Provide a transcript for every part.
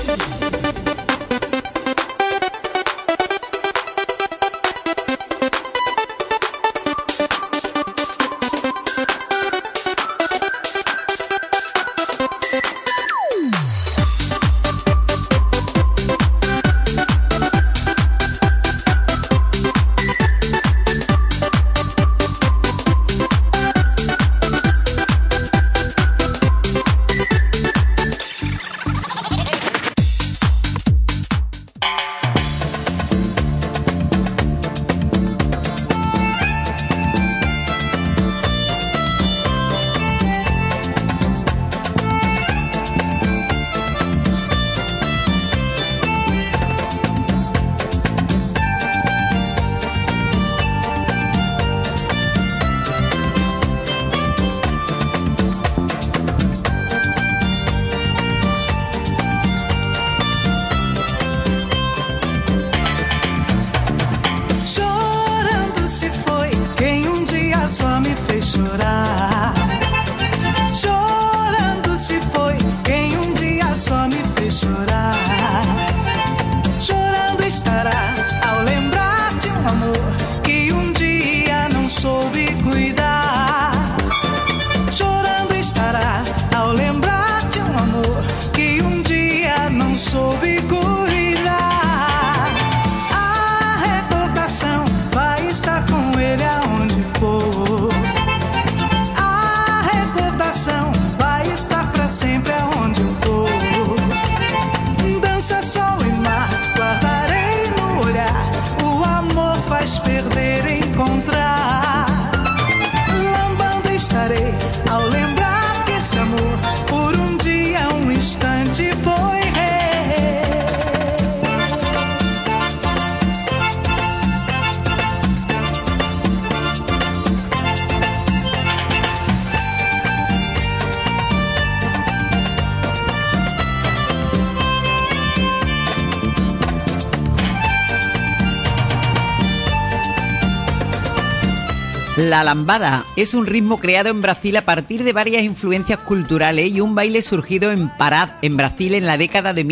La lambada es un ritmo creado en Brasil a partir de varias influencias culturales y un baile surgido en Pará, en Brasil, en la década de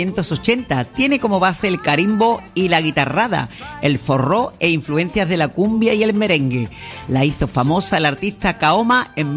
1980. Tiene como base el carimbo y la guitarrada, el forró e influencias de la cumbia y el merengue. La hizo famosa el artista Kaoma en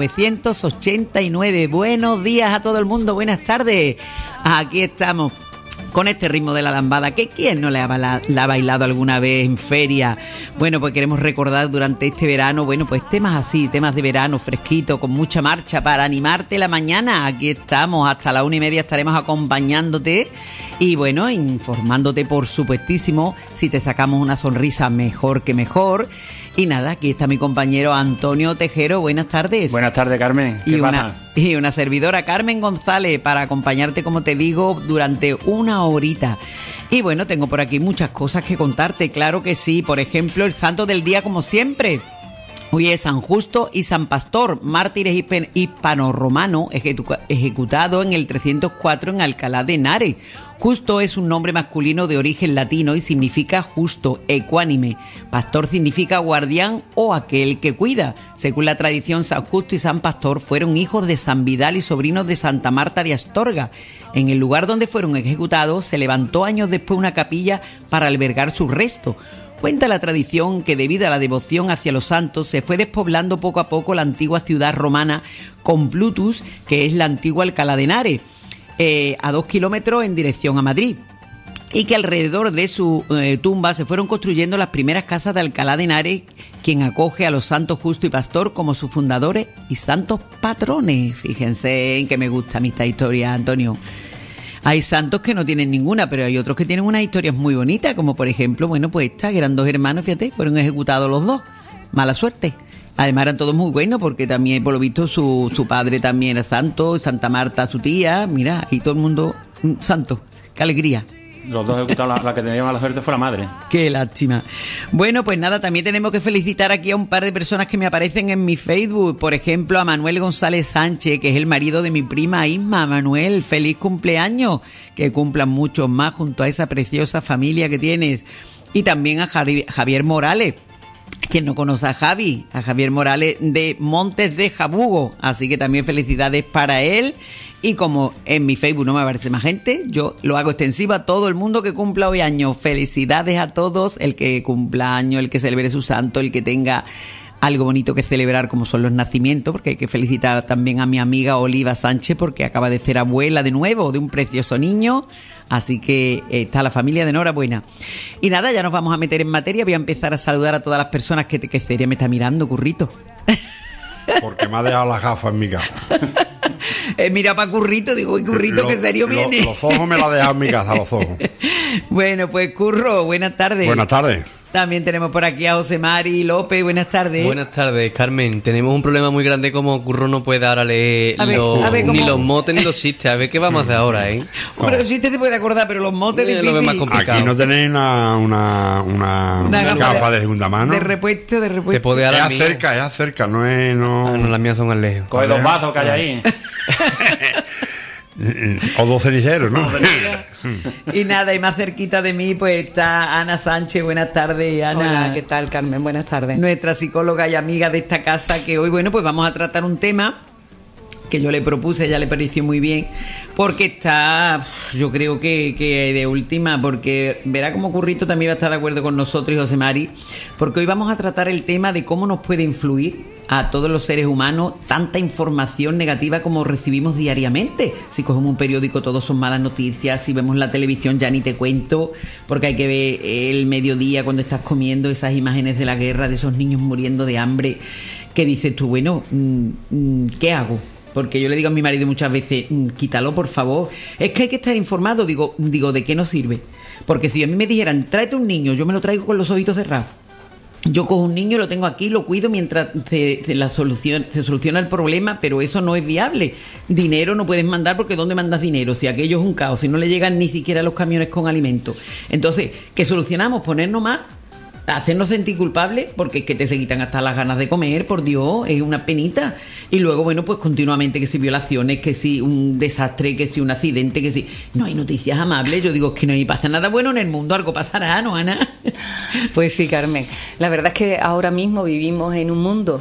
1989. Buenos días a todo el mundo, buenas tardes. Aquí estamos con este ritmo de la lambada, que ¿quién no la ha bailado alguna vez en feria? Bueno, pues queremos recordar durante este verano, bueno, pues temas así, temas de verano fresquito, con mucha marcha para animarte la mañana. Aquí estamos, hasta la 1:30 estaremos acompañándote y bueno, informándote por supuestísimo. Si te sacamos una sonrisa, mejor que mejor. Y nada, aquí está mi compañero Antonio Tejero. Buenas tardes. Buenas tardes, Carmen. ¿Qué pasa? Y una servidora, Carmen González, para acompañarte, como te digo, durante una horita. Y bueno, tengo por aquí muchas cosas que contarte, claro que sí. Por ejemplo, el santo del día, como siempre. Hoy es San Justo y San Pastor, mártires hispano-romanos ejecutados en el 304 en Alcalá de Henares. Justo es un nombre masculino de origen latino y significa justo, ecuánime. Pastor significa guardián o aquel que cuida. Según la tradición, San Justo y San Pastor fueron hijos de San Vidal y sobrinos de Santa Marta de Astorga. En el lugar donde fueron ejecutados se levantó años después una capilla para albergar sus restos. Cuenta la tradición que debido a la devoción hacia los santos se fue despoblando poco a poco la antigua ciudad romana con Plutus, que es la antigua Alcalá de Henares, a 2 kilómetros en dirección a Madrid, y que alrededor de su tumba se fueron construyendo las primeras casas de Alcalá de Henares, quien acoge a los santos Justo y Pastor como sus fundadores y santos patrones. Fíjense en que me gusta a mí esta historia, Antonio. Hay santos que no tienen ninguna, pero hay otros que tienen unas historias muy bonitas, como por ejemplo, bueno, pues esta, que eran dos hermanos, fíjate, fueron ejecutados los dos. Mala suerte. Además eran todos muy buenos, porque también, por lo visto, su padre también era santo, Santa Marta, su tía, mira, y todo el mundo santo. ¡Qué alegría! Los dos ejecutados, la que tenía mala suerte fue la madre. ¡Qué lástima! Bueno, pues nada, también tenemos que felicitar aquí a un par de personas que me aparecen en mi Facebook. Por ejemplo, a Manuel González Sánchez, que es el marido de mi prima Isma. Manuel, feliz cumpleaños. Que cumplan muchos más junto a esa preciosa familia que tienes. Y también a Javier Morales. Quien no conoce a Javier Morales de Montes de Jabugo. Así que también felicidades para él. Y como en mi Facebook no me aparece más gente, yo lo hago extensivo a todo el mundo que cumpla hoy año. Felicidades a todos, el que cumpla año, el que celebre su santo, el que tenga algo bonito que celebrar como son los nacimientos, porque hay que felicitar también a mi amiga Oliva Sánchez porque acaba de ser abuela de nuevo de un precioso niño, así que está la familia de enhorabuena. Y nada, ya nos vamos a meter en materia, voy a empezar a saludar a todas las personas que seria me está mirando, Currito. Porque me ha dejado las gafas en mi casa. Mira para Currito, digo, Currito, qué serio viene. Los ojos me los ha dejado en mi casa, los ojos. Bueno, pues Curro, buenas tardes. Buenas tardes. También tenemos por aquí a José Mari López, buenas tardes. Buenas tardes, Carmen. Tenemos un problema muy grande como Curro no puede ahora leer ni los motes ni los chistes. A ver qué vamos a hacer ahora, ¿eh? Hombre, los chistes se puede acordar, pero los motes lo ve más complicado. Aquí no tenéis una gafa de segunda mano. De repuesto. Te puede dar es acerca, no es... No... Ah, no, las mías son al lejos. Coge dos vasos que hay ahí. O dos ceniceros, ¿no? Y nada, y más cerquita de mí pues está Ana Sánchez. Buenas tardes, Ana. Hola, ¿qué tal, Carmen? Buenas tardes. Nuestra psicóloga y amiga de esta casa, que hoy, bueno, pues vamos a tratar un tema que yo le propuse, ella le pareció muy bien, porque está, yo creo que de última, porque verá como Currito también va a estar de acuerdo con nosotros y José Mari, porque hoy vamos a tratar el tema de cómo nos puede influir a todos los seres humanos tanta información negativa como recibimos diariamente. Si cogemos un periódico todos son malas noticias, si vemos la televisión ya ni te cuento, porque hay que ver el mediodía cuando estás comiendo esas imágenes de la guerra, de esos niños muriendo de hambre, que dices tú, bueno, ¿qué hago? Porque yo le digo a mi marido muchas veces, quítalo, por favor. Es que hay que estar informado. Digo, ¿de qué nos sirve? Porque si a mí me dijeran, tráete un niño, yo me lo traigo con los ojitos cerrados. Yo cojo un niño, lo tengo aquí, lo cuido mientras se soluciona el problema, pero eso no es viable. Dinero no puedes mandar porque ¿dónde mandas dinero? Si aquello es un caos, si no le llegan ni siquiera los camiones con alimentos. Entonces, ¿qué solucionamos? Ponernos más, hacernos sentir culpables, porque es que te se quitan hasta las ganas de comer, por Dios, es una penita. Y luego, bueno, pues continuamente que si violaciones, que si un desastre, que si un accidente, que si... No hay noticias amables. Yo digo, es que no me pasa nada bueno en el mundo, algo pasará, ¿no, Ana? Pues sí, Carmen. La verdad es que ahora mismo vivimos en un mundo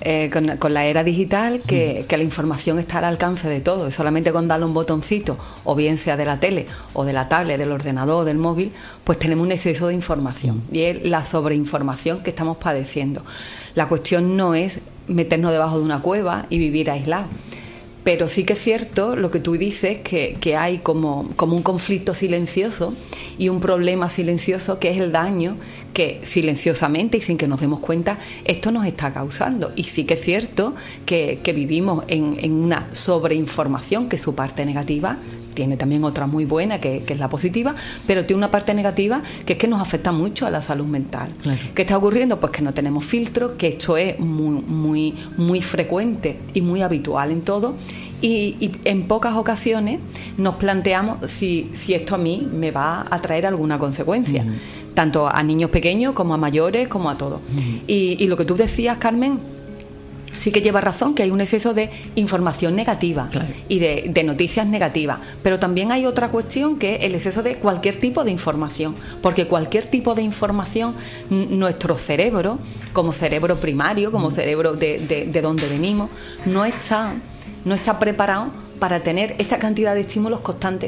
con la era digital que la información está al alcance de todo, y solamente con darle un botoncito, o bien sea de la tele o de la tablet, del ordenador o del móvil, pues tenemos un exceso de información, y es la sobreinformación que estamos padeciendo. La cuestión no es meternos debajo de una cueva y vivir aislados, pero sí que es cierto lo que tú dices, que hay como un conflicto silencioso y un problema silencioso, que es el daño que silenciosamente y sin que nos demos cuenta esto nos está causando. Y sí que es cierto que vivimos en una sobreinformación, que es su parte negativa. Tiene también otra muy buena, que es la positiva, pero tiene una parte negativa que es que nos afecta mucho a la salud mental. Claro. ¿Qué está ocurriendo? Pues que no tenemos filtro, que esto es muy frecuente y muy habitual en todo, y en pocas ocasiones nos planteamos si esto a mí me va a traer alguna consecuencia, tanto a niños pequeños como a mayores, como a todos. Y lo que tú decías, Carmen, sí que lleva razón, que hay un exceso de información negativa, claro, y de noticias negativas, pero también hay otra cuestión, que es el exceso de cualquier tipo de información, porque cualquier tipo de información, nuestro cerebro, como cerebro primario, como cerebro de donde venimos, no está preparado para tener esta cantidad de estímulos constantes.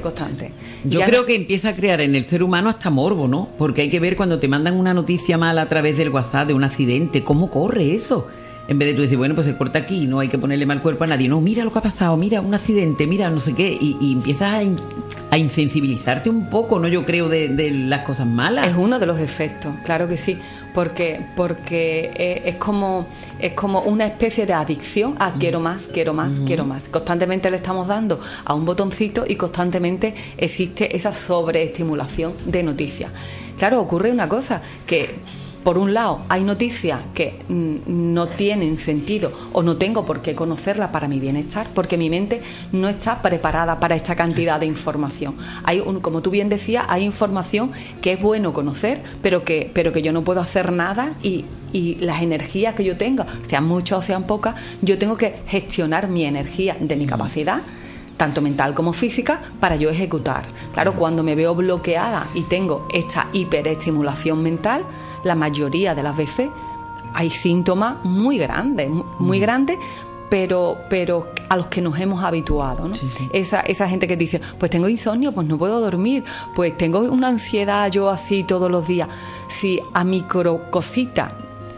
Yo creo que empieza a crear en el ser humano hasta morbo, ¿no? Porque hay que ver cuando te mandan una noticia mala a través del WhatsApp de un accidente, ¿cómo corre eso? En vez de tú decir, bueno, pues se corta aquí, no hay que ponerle mal cuerpo a nadie. No, mira lo que ha pasado, mira un accidente, mira no sé qué. Y empiezas a insensibilizarte un poco, ¿no? Yo creo, de las cosas malas. Es uno de los efectos, claro que sí. Porque es como una especie de adicción a quiero más. Constantemente le estamos dando a un botoncito y constantemente existe esa sobreestimulación de noticias. Claro, ocurre una cosa, que por un lado hay noticias que no tienen sentido o no tengo por qué conocerla para mi bienestar, porque mi mente no está preparada para esta cantidad de información. Como tú bien decías, hay información que es bueno conocer, pero que yo no puedo hacer nada, y las energías que yo tenga, sean muchas o sean pocas, yo tengo que gestionar mi energía de mi capacidad, tanto mental como física, para yo ejecutar. Claro, cuando me veo bloqueada y tengo esta hiperestimulación mental, la mayoría de las veces hay síntomas muy grandes, pero a los que nos hemos habituado, ¿no? Sí. Esa gente que dice, pues tengo insomnio, pues no puedo dormir, pues tengo una ansiedad yo así todos los días. Si a micro cosita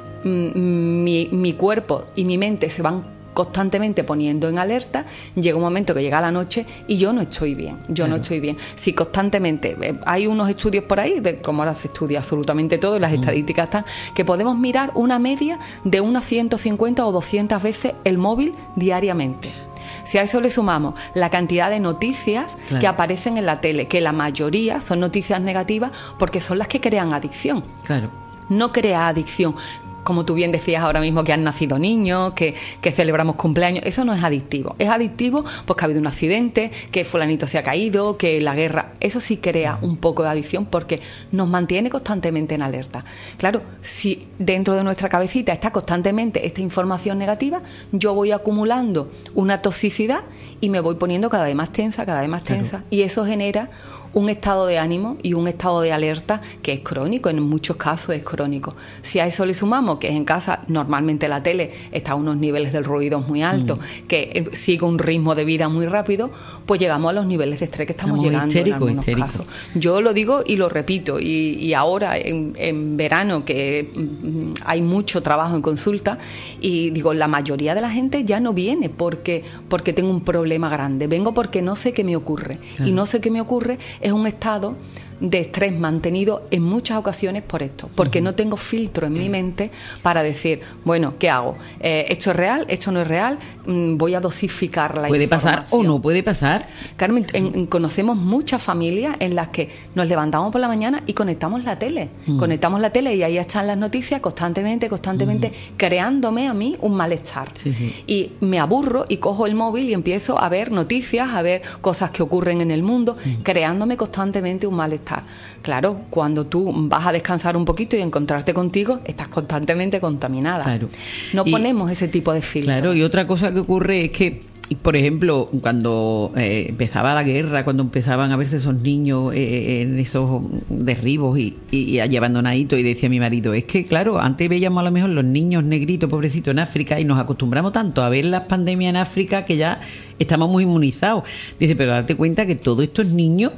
mi cuerpo y mi mente se van constantemente poniendo en alerta, llega un momento que llega la noche y yo no estoy bien, no estoy bien. Si constantemente, hay unos estudios por ahí, de cómo ahora se estudia absolutamente todo, y las estadísticas están, que podemos mirar una media de unas 150 o 200 veces el móvil diariamente. Si a eso le sumamos la cantidad de noticias que aparecen en la tele, que la mayoría son noticias negativas porque son las que crean adicción. Claro. No crea adicción. Como tú bien decías ahora mismo, que han nacido niños, que celebramos cumpleaños, eso no es adictivo. Es adictivo porque ha habido un accidente, que fulanito se ha caído, que la guerra, eso sí crea un poco de adicción porque nos mantiene constantemente en alerta. Claro, si dentro de nuestra cabecita está constantemente esta información negativa, yo voy acumulando una toxicidad y me voy poniendo cada vez más tensa, y eso genera un estado de ánimo y un estado de alerta que es crónico, en muchos casos es crónico. Si a eso le sumamos que en casa normalmente la tele está a unos niveles del ruido muy altos, que sigue un ritmo de vida muy rápido, pues llegamos a los niveles de estrés que estamos llegando en algunos casos. Yo lo digo y lo repito, y ahora en verano que hay mucho trabajo en consulta, y digo, la mayoría de la gente ya no viene porque tengo un problema grande, vengo porque no sé qué me ocurre, y no sé qué me ocurre es un estado de estrés mantenido en muchas ocasiones por esto, porque no tengo filtro en mi mente para decir, bueno, ¿qué hago? ¿Esto es real? ¿Esto no es real? Voy a dosificar la ¿Puede información. pasar o no puede pasar? Carmen, conocemos muchas familias en las que nos levantamos por la mañana y conectamos la tele. Conectamos la tele y ahí están las noticias constantemente, creándome a mí un malestar. Sí. Y me aburro y cojo el móvil y empiezo a ver noticias, a ver cosas que ocurren en el mundo, creándome constantemente un malestar. Claro, cuando tú vas a descansar un poquito y encontrarte contigo, estás constantemente contaminada. Claro. No ponemos ese tipo de filtro. Claro, y otra cosa que ocurre es que, por ejemplo, cuando empezaba la guerra, cuando empezaban a verse esos niños en esos derribos y allí abandonaditos, y decía mi marido, es que claro, antes veíamos a lo mejor los niños negritos, pobrecitos, en África, y nos acostumbramos tanto a ver las pandemias en África que ya estamos muy inmunizados. Dice, pero date cuenta que todos estos niños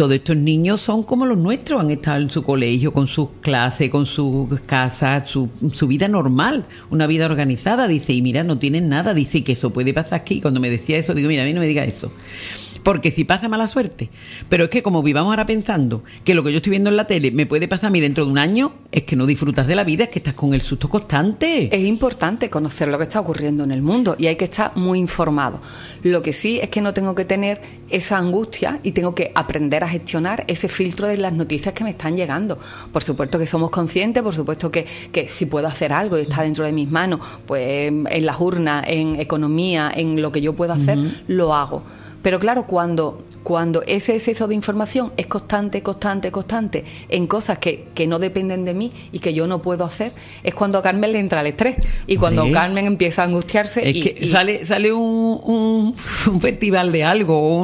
son como los nuestros, han estado en su colegio, con sus clases, con sus casas, su vida normal, una vida organizada. Dice, y mira, no tienen nada. Dice, que eso puede pasar aquí. Cuando me decía eso, digo, mira, a mí no me diga eso, porque si pasa, mala suerte. Pero es que como vivamos ahora pensando que lo que yo estoy viendo en la tele me puede pasar a mí dentro de un año, es que no disfrutas de la vida, es que estás con el susto constante. Es importante conocer lo que está ocurriendo en el mundo y hay que estar muy informado. Lo que sí es que no tengo que tener esa angustia y tengo que aprender a gestionar ese filtro de las noticias que me están llegando. Por supuesto que somos conscientes, por supuesto que si puedo hacer algo y está dentro de mis manos, pues en las urnas, en economía, en lo que yo pueda hacer, lo hago. Pero claro, cuando ese exceso de información es constante en cosas que no dependen de mí y que yo no puedo hacer, es cuando a Carmen le entra el estrés. Y cuando Carmen empieza a angustiarse... Es que sale un festival de algo,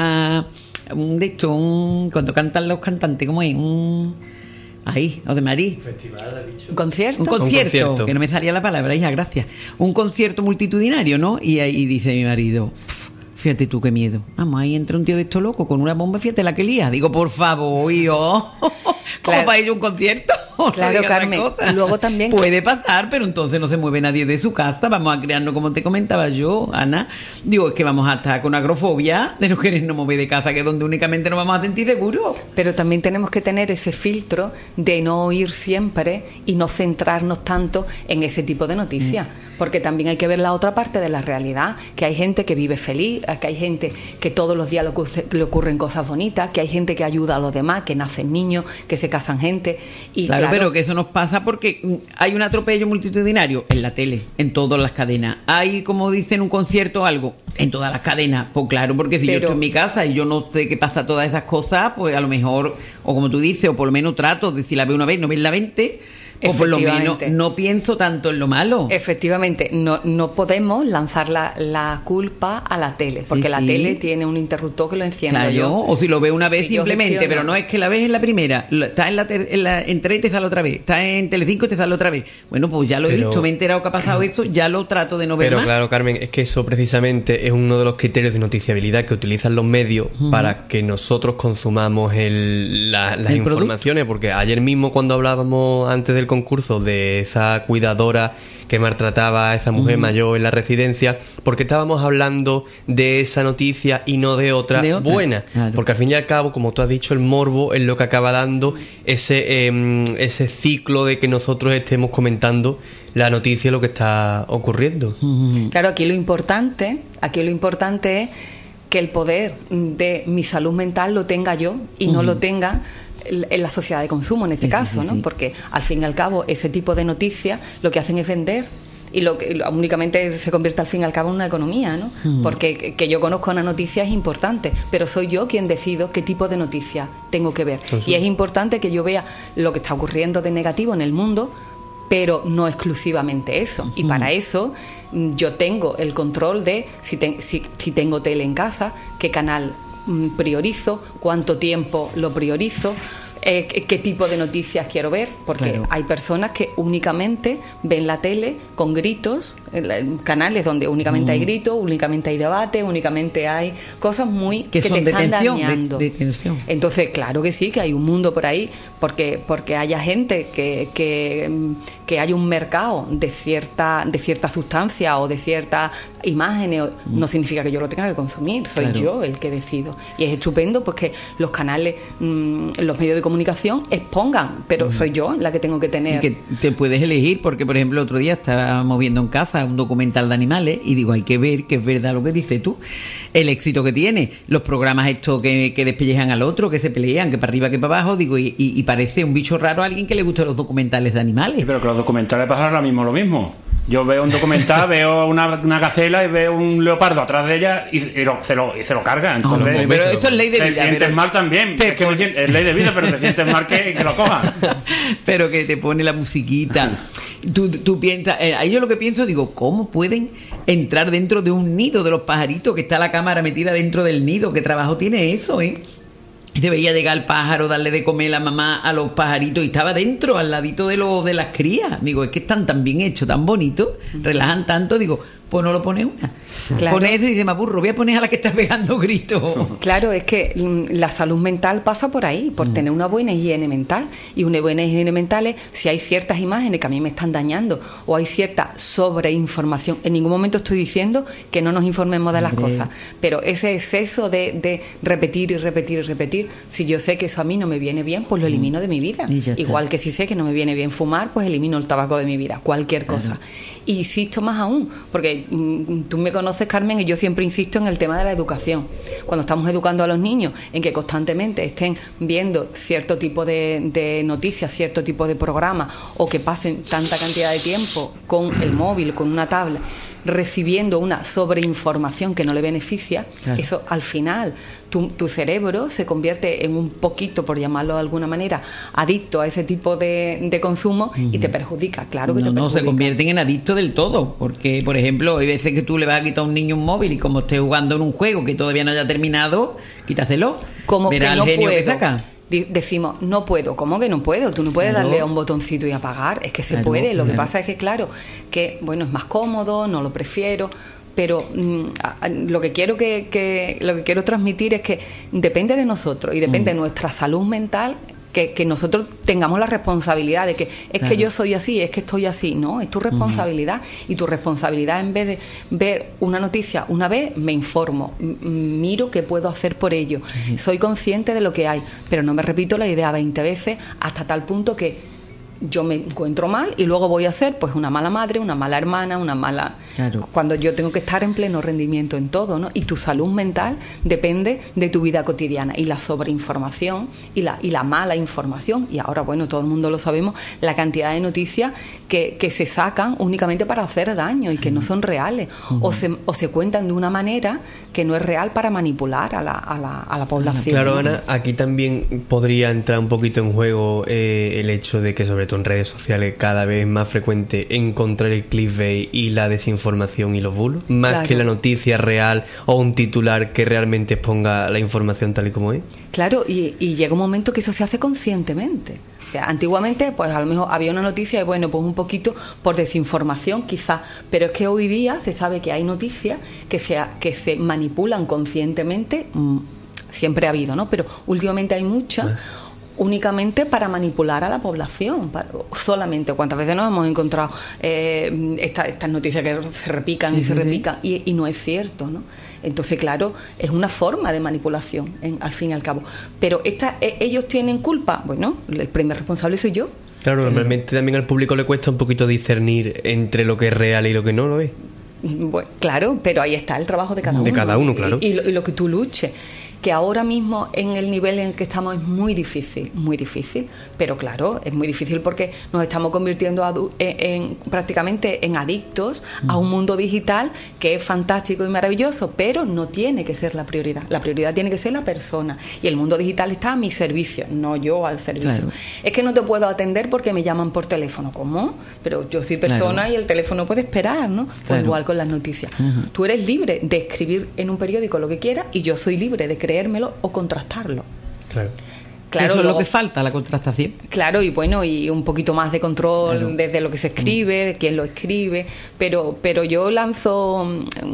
cuando cantan los cantantes, ¿cómo es? O de Marí. Un concierto, que no me salía la palabra, hija, gracias. Un concierto multitudinario, ¿no? Y ahí dice mi marido... Fíjate tú, qué miedo. Vamos, ahí entra un tío de esto loco con una bomba, fíjate la que lía. Digo, por favor, hijo. ¿Cómo para ello un concierto? Claro, no, Carmen. Luego también... Puede pasar, pero entonces no se mueve nadie de su casa. Vamos a crearnos, como te comentaba yo, Ana. Digo, es que vamos a estar con agrofobia de no querernos mover de casa, que es donde únicamente nos vamos a sentir seguros. Pero también tenemos que tener ese filtro de no oír siempre y no centrarnos tanto en ese tipo de noticias. Porque también hay que ver la otra parte de la realidad, que hay gente que vive feliz, que hay gente que todos los días le ocurren cosas bonitas, que hay gente que ayuda a los demás, que nacen niños, que se casan gente. Y claro, pero que eso nos pasa porque hay un atropello multitudinario en la tele, en todas las cadenas. Hay, como dicen, un concierto o algo en todas las cadenas. Pues claro, porque si yo estoy en mi casa y yo no sé qué pasa todas esas cosas, pues a lo mejor, o como tú dices, o por lo menos trato de si la veo una vez, no verla 20, O por lo menos no pienso tanto en lo malo. Efectivamente, no podemos lanzar la culpa a la tele, porque la tele tiene un interruptor que lo enciendo yo. O si lo veo una vez simplemente, pero no es que la ves en la primera, está en 3 y te sale otra vez, está en Telecinco y te sale otra vez. Bueno, pues ya lo he visto, me he enterado que ha pasado eso, ya lo trato de no ver más. Pero claro, Carmen, es que eso precisamente es uno de los criterios de noticiabilidad que utilizan los medios para que nosotros consumamos las informaciones, porque ayer mismo cuando hablábamos antes del concurso de esa cuidadora que maltrataba a esa mujer mayor en la residencia, porque estábamos hablando de esa noticia y no de otra buena, claro. Porque al fin y al cabo, como tú has dicho, el morbo es lo que acaba dando ese ciclo de que nosotros estemos comentando la noticia, lo que está ocurriendo. Claro, aquí lo importante es que el poder de mi salud mental lo tenga yo y no lo tenga en la sociedad de consumo, en este caso, ¿no? Porque al fin y al cabo ese tipo de noticias lo que hacen es vender, y lo que únicamente se convierte al fin y al cabo en una economía, ¿no? Porque que yo conozca una noticia es importante, pero soy yo quien decido qué tipo de noticias tengo que ver. Y es importante que yo vea lo que está ocurriendo de negativo en el mundo, pero no exclusivamente eso. Y para eso yo tengo el control de si tengo tele en casa, qué canal priorizo, cuánto tiempo lo priorizo, qué tipo de noticias quiero ver, porque hay personas que únicamente ven la tele con gritos, canales donde únicamente hay gritos, únicamente hay debate, únicamente hay cosas muy que te están dañando. De tensión. Entonces, claro que sí, que hay un mundo por ahí, porque haya gente que haya un mercado de cierta sustancia o de ciertas imágenes, no significa que yo lo tenga que consumir, soy yo el que decido. Y es estupendo pues que los canales, los medios de comunicación expongan, pero soy yo la que tengo que tener. Que te puedes elegir, porque por ejemplo el otro día estábamos viendo en casa un documental de animales y digo, hay que ver que es verdad lo que dices tú, el éxito que tiene, los programas estos que despellejan al otro, que se pelean, que para arriba, que para abajo, digo, y parece un bicho raro a alguien que le gustan los documentales de animales. Sí, pero que los documentales pasan ahora mismo lo mismo. Yo veo un documental, veo una gacela y veo un leopardo atrás de ella y se lo carga. Entonces, pero eso es ley de vida. Te sientes mal también. Es ley de vida, pero te sientes mal que lo cojan. Pero que te pone la musiquita. Tú piensas, ahí yo lo que pienso, digo, ¿cómo pueden entrar dentro de un nido de los pajaritos, que está la cámara metida dentro del nido? ¿Qué trabajo tiene eso, Te veía llegar el pájaro, darle de comer la mamá a los pajaritos y estaba dentro, al ladito de las crías. Digo, es que están tan bien hechos, tan bonitos, relajan tanto, digo, pues no lo pone una. Claro. Pone eso y dice, me aburro, voy a poner a la que está pegando gritos. Claro, es que la salud mental pasa por ahí, por tener una buena higiene mental. Y una buena higiene mental es si hay ciertas imágenes que a mí me están dañando o hay cierta sobreinformación. En ningún momento estoy diciendo que no nos informemos de las cosas, pero ese exceso de repetir y repetir y repetir, si yo sé que eso a mí no me viene bien, pues lo elimino de mi vida. Igual que si sé que no me viene bien fumar, pues elimino el tabaco de mi vida, cualquier cosa. Y insisto más aún, porque tú me conoces, Carmen, y yo siempre insisto en el tema de la educación. Cuando estamos educando a los niños en que constantemente estén viendo cierto tipo de noticias, cierto tipo de programas, o que pasen tanta cantidad de tiempo con el móvil, con una tablet, recibiendo una sobreinformación que no le beneficia, eso al final tu cerebro se convierte en un poquito, por llamarlo de alguna manera, adicto a ese tipo de consumo y te perjudica, claro que te perjudica. No, se convierten en adictos del todo, porque por ejemplo hay veces que tú le vas a quitar a un niño un móvil y como esté jugando en un juego que todavía no haya terminado, quítaselo, como verá que el no genio puedo. que saca. Decimos, no puedo. ¿Cómo que no puedo? Tú no puedes darle a un botoncito y apagar. Es que se puede. Lo que pasa es que, claro, que bueno, es más cómodo, no lo prefiero, pero lo que quiero lo que quiero transmitir es que depende de nosotros y depende de nuestra salud mental. Que nosotros tengamos la responsabilidad de que que yo soy así, es que estoy así. No, es tu responsabilidad. Y tu responsabilidad, en vez de ver una noticia una vez, me informo, miro qué puedo hacer por ello. Soy consciente de lo que hay, pero no me repito la idea 20 veces hasta tal punto que yo me encuentro mal y luego voy a ser pues una mala madre, una mala hermana, una mala... Cuando yo tengo que estar en pleno rendimiento en todo, ¿no? Y tu salud mental depende de tu vida cotidiana, y la sobreinformación y la mala información, y ahora bueno, todo el mundo lo sabemos, la cantidad de noticias que se sacan únicamente para hacer daño y que no son reales, o se cuentan de una manera que no es real para manipular a la población. Claro, Ana, aquí también podría entrar un poquito en juego el hecho de que sobre todo todo en redes sociales, cada vez más frecuente encontrar el clickbait y la desinformación y los bulos, más que la noticia real o un titular que realmente exponga la información tal y como es. Claro, y llega un momento que eso se hace conscientemente. O sea, antiguamente, pues a lo mejor había una noticia y bueno, pues un poquito por desinformación quizás, pero es que hoy día se sabe que hay noticias que se manipulan conscientemente, siempre ha habido, ¿no? Pero últimamente hay muchas únicamente para manipular a la población, solamente. ¿Cuántas veces nos hemos encontrado estas noticias que se repican y se repican y no es cierto, ¿no? Entonces, claro, es una forma de manipulación, al fin y al cabo. Pero ellos tienen culpa. Bueno, el primer responsable soy yo. Claro, normalmente también al público le cuesta un poquito discernir entre lo que es real y lo que no lo es. Bueno, claro, pero ahí está el trabajo de cada uno. De cada uno, claro. Y lo que tú luches. Que ahora mismo en el nivel en el que estamos es muy difícil, pero claro, es muy difícil porque nos estamos convirtiendo prácticamente en adictos a un mundo digital que es fantástico y maravilloso, pero no tiene que ser la prioridad. La prioridad tiene que ser la persona y el mundo digital está a mi servicio, no yo al servicio. Claro. Es que no te puedo atender porque me llaman por teléfono. ¿Cómo? Pero yo soy persona y el teléfono puede esperar, ¿no? Pues igual con las noticias. Tú eres libre de escribir en un periódico lo que quieras y yo soy libre de creérmelo o contrastarlo. Claro, eso es lo que falta, la contrastación. Claro, y bueno, y un poquito más de control desde lo que se escribe, de quién lo escribe, pero yo lanzo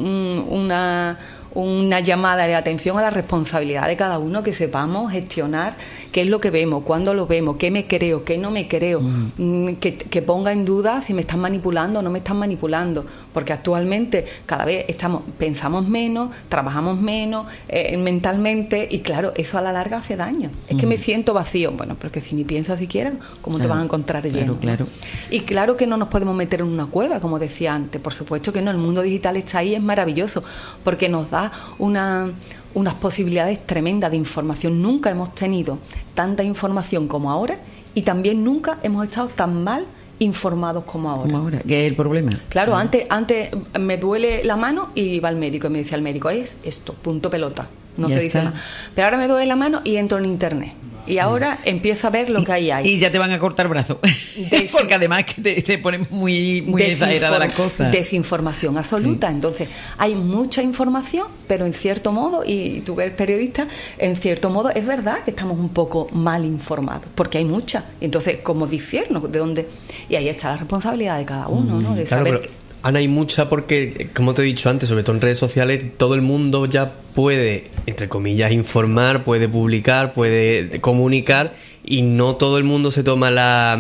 una llamada de atención a la responsabilidad de cada uno, que sepamos gestionar qué es lo que vemos, cuándo lo vemos, qué me creo, qué no me creo, que ponga en duda si me están manipulando o no me están manipulando, porque actualmente cada vez pensamos menos, trabajamos menos mentalmente, y claro, eso a la larga hace daño. Es que me siento vacío. Bueno, porque si ni piensas siquiera, ¿cómo te van a encontrar lleno? Claro. Y claro que no nos podemos meter en una cueva, como decía antes, por supuesto que no, el mundo digital está ahí, es maravilloso, porque nos da unas posibilidades tremendas de información. Nunca hemos tenido tanta información como ahora y también nunca hemos estado tan mal informados como ahora. ¿Qué es el problema? Claro, antes me duele la mano y iba al médico y me decía el médico, es esto, punto pelota, no se dice más. Pero ahora me duele la mano y entro en internet. Y ahora empiezo a ver lo que hay ahí. Y ya te van a cortar brazo. Porque además que te ponen muy exagerada la cosa. Desinformación absoluta. Entonces, hay mucha información, pero en cierto modo, y tú que eres periodista, en cierto modo es verdad que estamos un poco mal informados, porque hay mucha. Entonces, ¿cómo discernir de dónde? Y ahí está la responsabilidad de cada uno, ¿no? De saber Ana, hay mucha porque, como te he dicho antes, sobre todo en redes sociales, todo el mundo ya puede, entre comillas, informar, puede publicar, puede comunicar, y no todo el mundo se toma la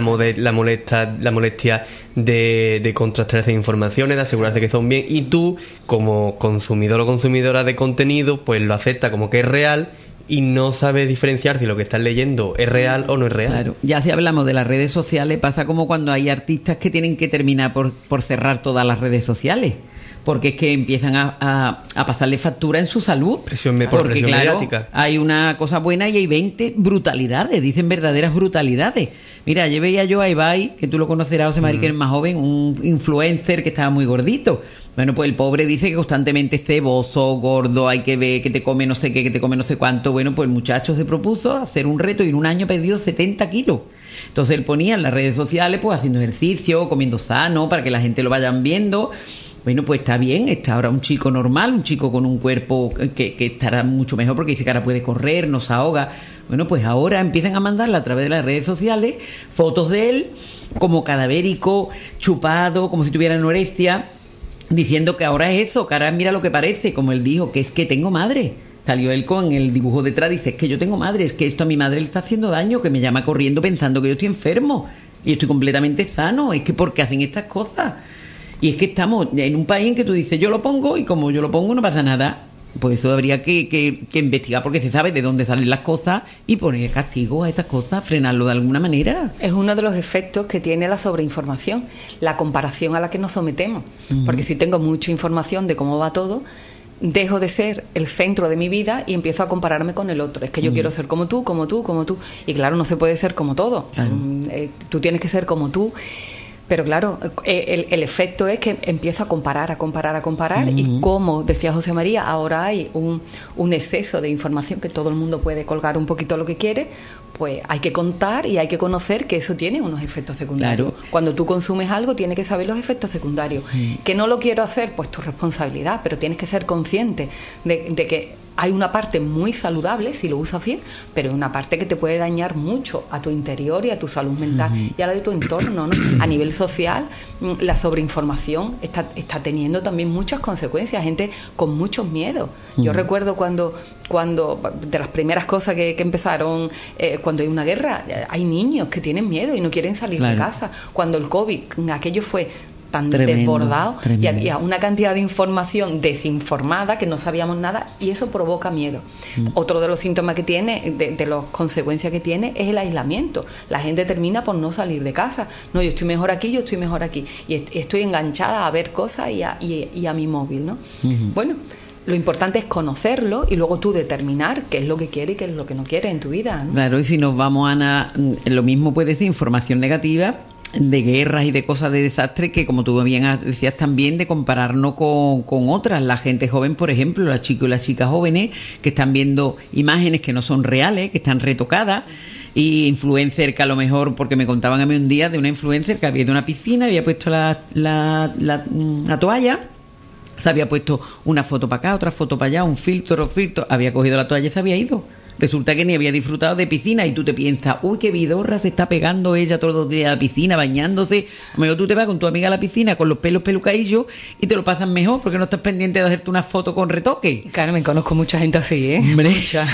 molestia de contrastar esas informaciones, de asegurarse que son bien, y tú, como consumidor o consumidora de contenido, pues lo aceptas como que es real y no sabes diferenciar si lo que estás leyendo es real o no es real. Claro, ya si hablamos de las redes sociales, pasa como cuando hay artistas que tienen que terminar por cerrar todas las redes sociales, porque es que empiezan a pasarle factura en su salud. Presión mediática. Hay una cosa buena y hay 20 brutalidades, dicen verdaderas brutalidades. Mira, yo veía yo a Ibai, que tú lo conocerás, José María, que es más joven, un influencer que estaba muy gordito. Bueno, pues el pobre dice que constantemente es ceboso, gordo, hay que ver que te come no sé qué, que te come no sé cuánto. Bueno, pues el muchacho se propuso hacer un reto y en un año ha perdido 70 kilos. Entonces él ponía en las redes sociales, pues haciendo ejercicio, comiendo sano, para que la gente lo vayan viendo. Bueno, pues está bien, está ahora un chico normal, un chico con un cuerpo que estará mucho mejor, porque dice que ahora puede correr, no se ahoga. Bueno, pues ahora empiezan a mandarle a través de las redes sociales fotos de él como cadavérico, chupado, como si tuviera anorexia, diciendo que ahora es eso, que ahora mira lo que parece, como él dijo, que es que tengo madre. Salió él con el dibujo detrás, dice, es que yo tengo madre, es que esto a mi madre le está haciendo daño, que me llama corriendo pensando que yo estoy enfermo y estoy completamente sano, es que ¿por qué hacen estas cosas? Y es que estamos en un país en que tú dices, yo lo pongo y como yo lo pongo no pasa nada. Pues eso habría que investigar, porque se sabe de dónde salen las cosas y poner castigo a esas cosas, frenarlo de alguna manera. Es uno de los efectos que tiene la sobreinformación, la comparación a la que nos sometemos. Porque si tengo mucha información de cómo va todo, dejo de ser el centro de mi vida y empiezo a compararme con el otro. Es que yo quiero ser como tú. Y claro, no se puede ser como todo. Claro. Tú tienes que ser como tú. Pero claro, el efecto es que empieza a comparar, y como decía José María, ahora hay un exceso de información que todo el mundo puede colgar un poquito lo que quiere, pues hay que contar y hay que conocer que eso tiene unos efectos secundarios. Claro. Cuando tú consumes algo, tienes que saber los efectos secundarios. ¿Que no lo quiero hacer? Pues tu responsabilidad, pero tienes que ser consciente de que hay una parte muy saludable si lo usas bien, pero una parte que te puede dañar mucho a tu interior y a tu salud mental y a la de tu entorno, ¿no? A nivel social, la sobreinformación está teniendo también muchas consecuencias, gente con muchos miedos. Yo recuerdo cuando de las primeras cosas que empezaron, cuando hay una guerra, hay niños que tienen miedo y no quieren salir de casa. Cuando el COVID, aquello fue tan desbordado y había una cantidad de información desinformada que no sabíamos nada, y eso provoca miedo. Otro de los síntomas que tiene, de las consecuencias que tiene, es el aislamiento. La gente termina por no salir de casa. No, yo estoy mejor aquí, y estoy enganchada a ver cosas y a mi móvil, ¿no? Bueno, lo importante es conocerlo y luego tú determinar qué es lo que quieres y qué es lo que no quieres en tu vida, ¿no? Claro, y si nos vamos a lo mismo puede ser información negativa de guerras y de cosas de desastre, que como tú bien decías también, de compararnos con otras. La gente joven, por ejemplo, los chicos y las chicas jóvenes que están viendo imágenes que no son reales, que están retocadas, y influencer que a lo mejor, porque me contaban a mí un día de una influencer que había ido a una piscina, había puesto la toalla, se había puesto una foto para acá, otra foto para allá, un filtro, había cogido la toalla y se había ido. Resulta que ni había disfrutado de piscina, y tú te piensas, uy, qué vidorra se está pegando ella todos los días a la piscina, bañándose. A lo mejor tú te vas con tu amiga a la piscina con los pelos pelucadillos y te lo pasas mejor porque no estás pendiente de hacerte una foto con retoque. Carmen, conozco mucha gente así, ¿eh? Hombre.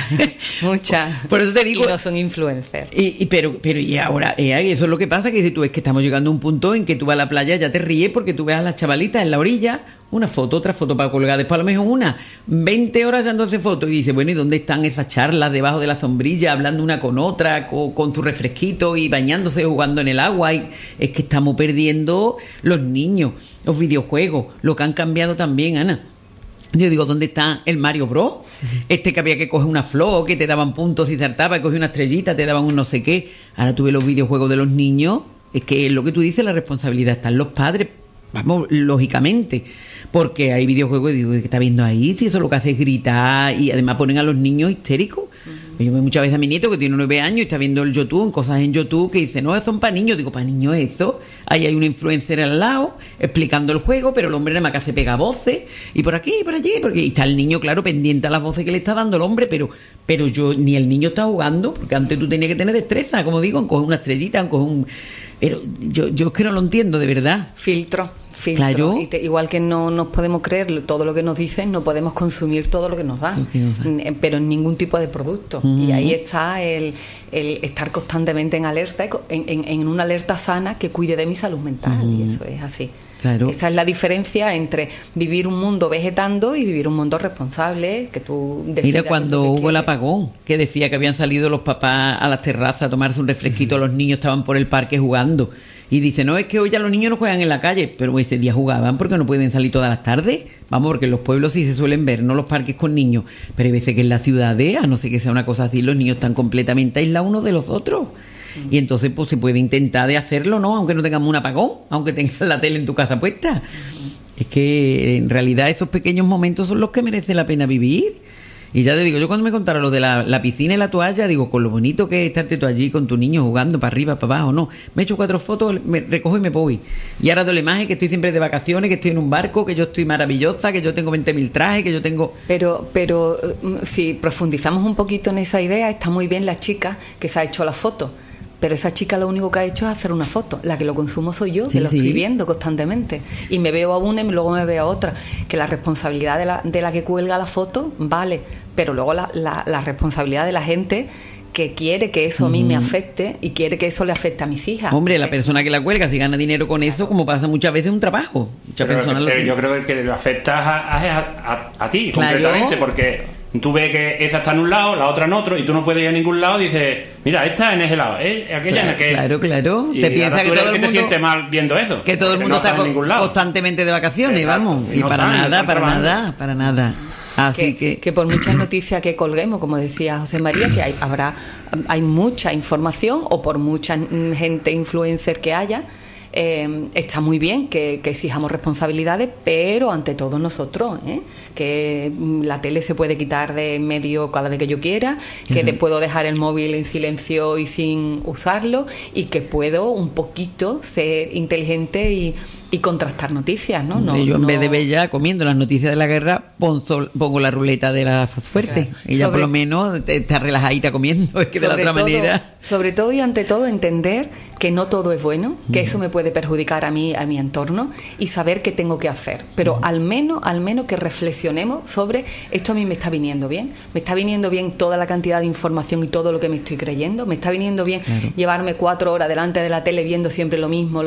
Mucha. Por eso te digo. Y no son influencers. Pero y ahora, eso es lo que pasa, que dices tú, es que estamos llegando a un punto en que tú vas a la playa, ya te ríes porque tú ves a las chavalitas en la orilla, una foto, otra foto para colgar, después a lo mejor 20 horas dándose fotos, y dice, bueno, ¿y dónde están esas charlas debajo de la sombrilla, hablando una con otra, con su refresquito y bañándose, jugando en el agua? Y es que estamos perdiendo los niños, los videojuegos, lo que han cambiado también, Ana. Yo digo, ¿dónde está el Mario Bros? Que había que coger una flor, que te daban puntos y saltaba, cogía una estrellita, te daban un no sé qué. Ahora tú ves los videojuegos de los niños, es que es lo que tú dices, la responsabilidad está en los padres. Vamos, lógicamente, porque hay videojuegos, digo, ¿qué está viendo ahí? Si eso lo que hace es gritar, y además ponen a los niños histéricos. Yo veo muchas veces a mi nieto que tiene 9 años y está viendo el YouTube, cosas en YouTube que dice, no, son para niños. Digo, para niños eso. Ahí hay una influencer al lado explicando el juego, pero el hombre nada más que se pega voces, y por aquí, y por allí, y está el niño, claro, pendiente a las voces que le está dando el hombre, pero yo, ni el niño está jugando, porque antes tú tenías que tener destreza, como digo, en coger una estrellita, en coger un... Pero yo es que no lo entiendo, de verdad. Filtro. Claro. Igual que no nos podemos creer todo lo que nos dicen, no podemos consumir todo lo que nos dan, pero en ningún tipo de producto. Y ahí está el estar constantemente en alerta, en una alerta sana que cuide de mi salud mental, y eso es así. Claro. Esa es la diferencia entre vivir un mundo vegetando y vivir un mundo responsable, que tú decidas. Mira, cuando hubo el apagón, que decía que habían salido los papás a las terrazas a tomarse un refresquito, los niños estaban por el parque jugando, y dice, no, es que hoy ya los niños no juegan en la calle, pero ese día jugaban porque no pueden salir todas las tardes. Vamos, porque en los pueblos sí se suelen ver, no los parques con niños, pero hay veces que en la ciudad, a no ser que sea una cosa así, los niños están completamente aislados unos de los otros. Y entonces pues se puede intentar de hacerlo, ¿no? Aunque no tengamos un apagón, aunque tengas la tele en tu casa puesta. Es que en realidad esos pequeños momentos son los que merece la pena vivir. Y ya te digo, yo cuando me contaron lo de la piscina y la toalla, digo, con lo bonito que es estarte tú allí con tu niño jugando para arriba, para abajo, no. Me echo 4 fotos, me recojo y me voy. Y ahora doy la imagen que estoy siempre de vacaciones, que estoy en un barco, que yo estoy maravillosa, que yo tengo 20.000 trajes, que yo tengo... Pero si profundizamos un poquito en esa idea, está muy bien la chica que se ha hecho la foto. Pero esa chica lo único que ha hecho es hacer una foto. La que lo consumo soy yo, que lo estoy viendo constantemente. Y me veo a una y luego me veo a otra. Que la responsabilidad de la que cuelga la foto, vale. Pero luego la responsabilidad de la gente que quiere que eso a mí me afecte y quiere que eso le afecte a mis hijas. Hombre, la persona que la cuelga, si gana dinero con eso, como pasa muchas veces, un trabajo. Pero yo creo que le afecta a ti, claro, completamente, porque... Tú ves que esa está en un lado, la otra en otro, y tú no puedes ir a ningún lado y dices, mira, esta en ese lado, aquella en aquel. Claro. Y te piensas que todo el mundo... te sientes mal viendo eso. Que todo el mundo está constantemente de vacaciones, exacto, vamos. Y no para nada. Así que por muchas noticias que colguemos, como decía José María, que hay mucha información, o por mucha gente influencer que haya, está muy bien que exijamos responsabilidades, pero ante todo nosotros, que la tele se puede quitar de en medio cada vez que yo quiera, que puedo dejar el móvil en silencio y sin usarlo, y que puedo un poquito ser inteligente y contrastar noticias, ¿no? Yo en vez de ver ya comiendo las noticias de la guerra, pongo la ruleta de la fuerte. Claro. Y ya por lo menos está relajadita comiendo, es que de la otra manera... Sobre todo y ante todo entender que no todo es bueno, que eso me puede perjudicar a mí, a mi entorno, y saber qué tengo que hacer. Pero al menos que reflexionemos sobre esto. A mí me está viniendo bien, me está viniendo bien toda la cantidad de información y todo lo que me estoy creyendo, me está viniendo bien llevarme 4 horas delante de la tele viendo siempre lo mismo,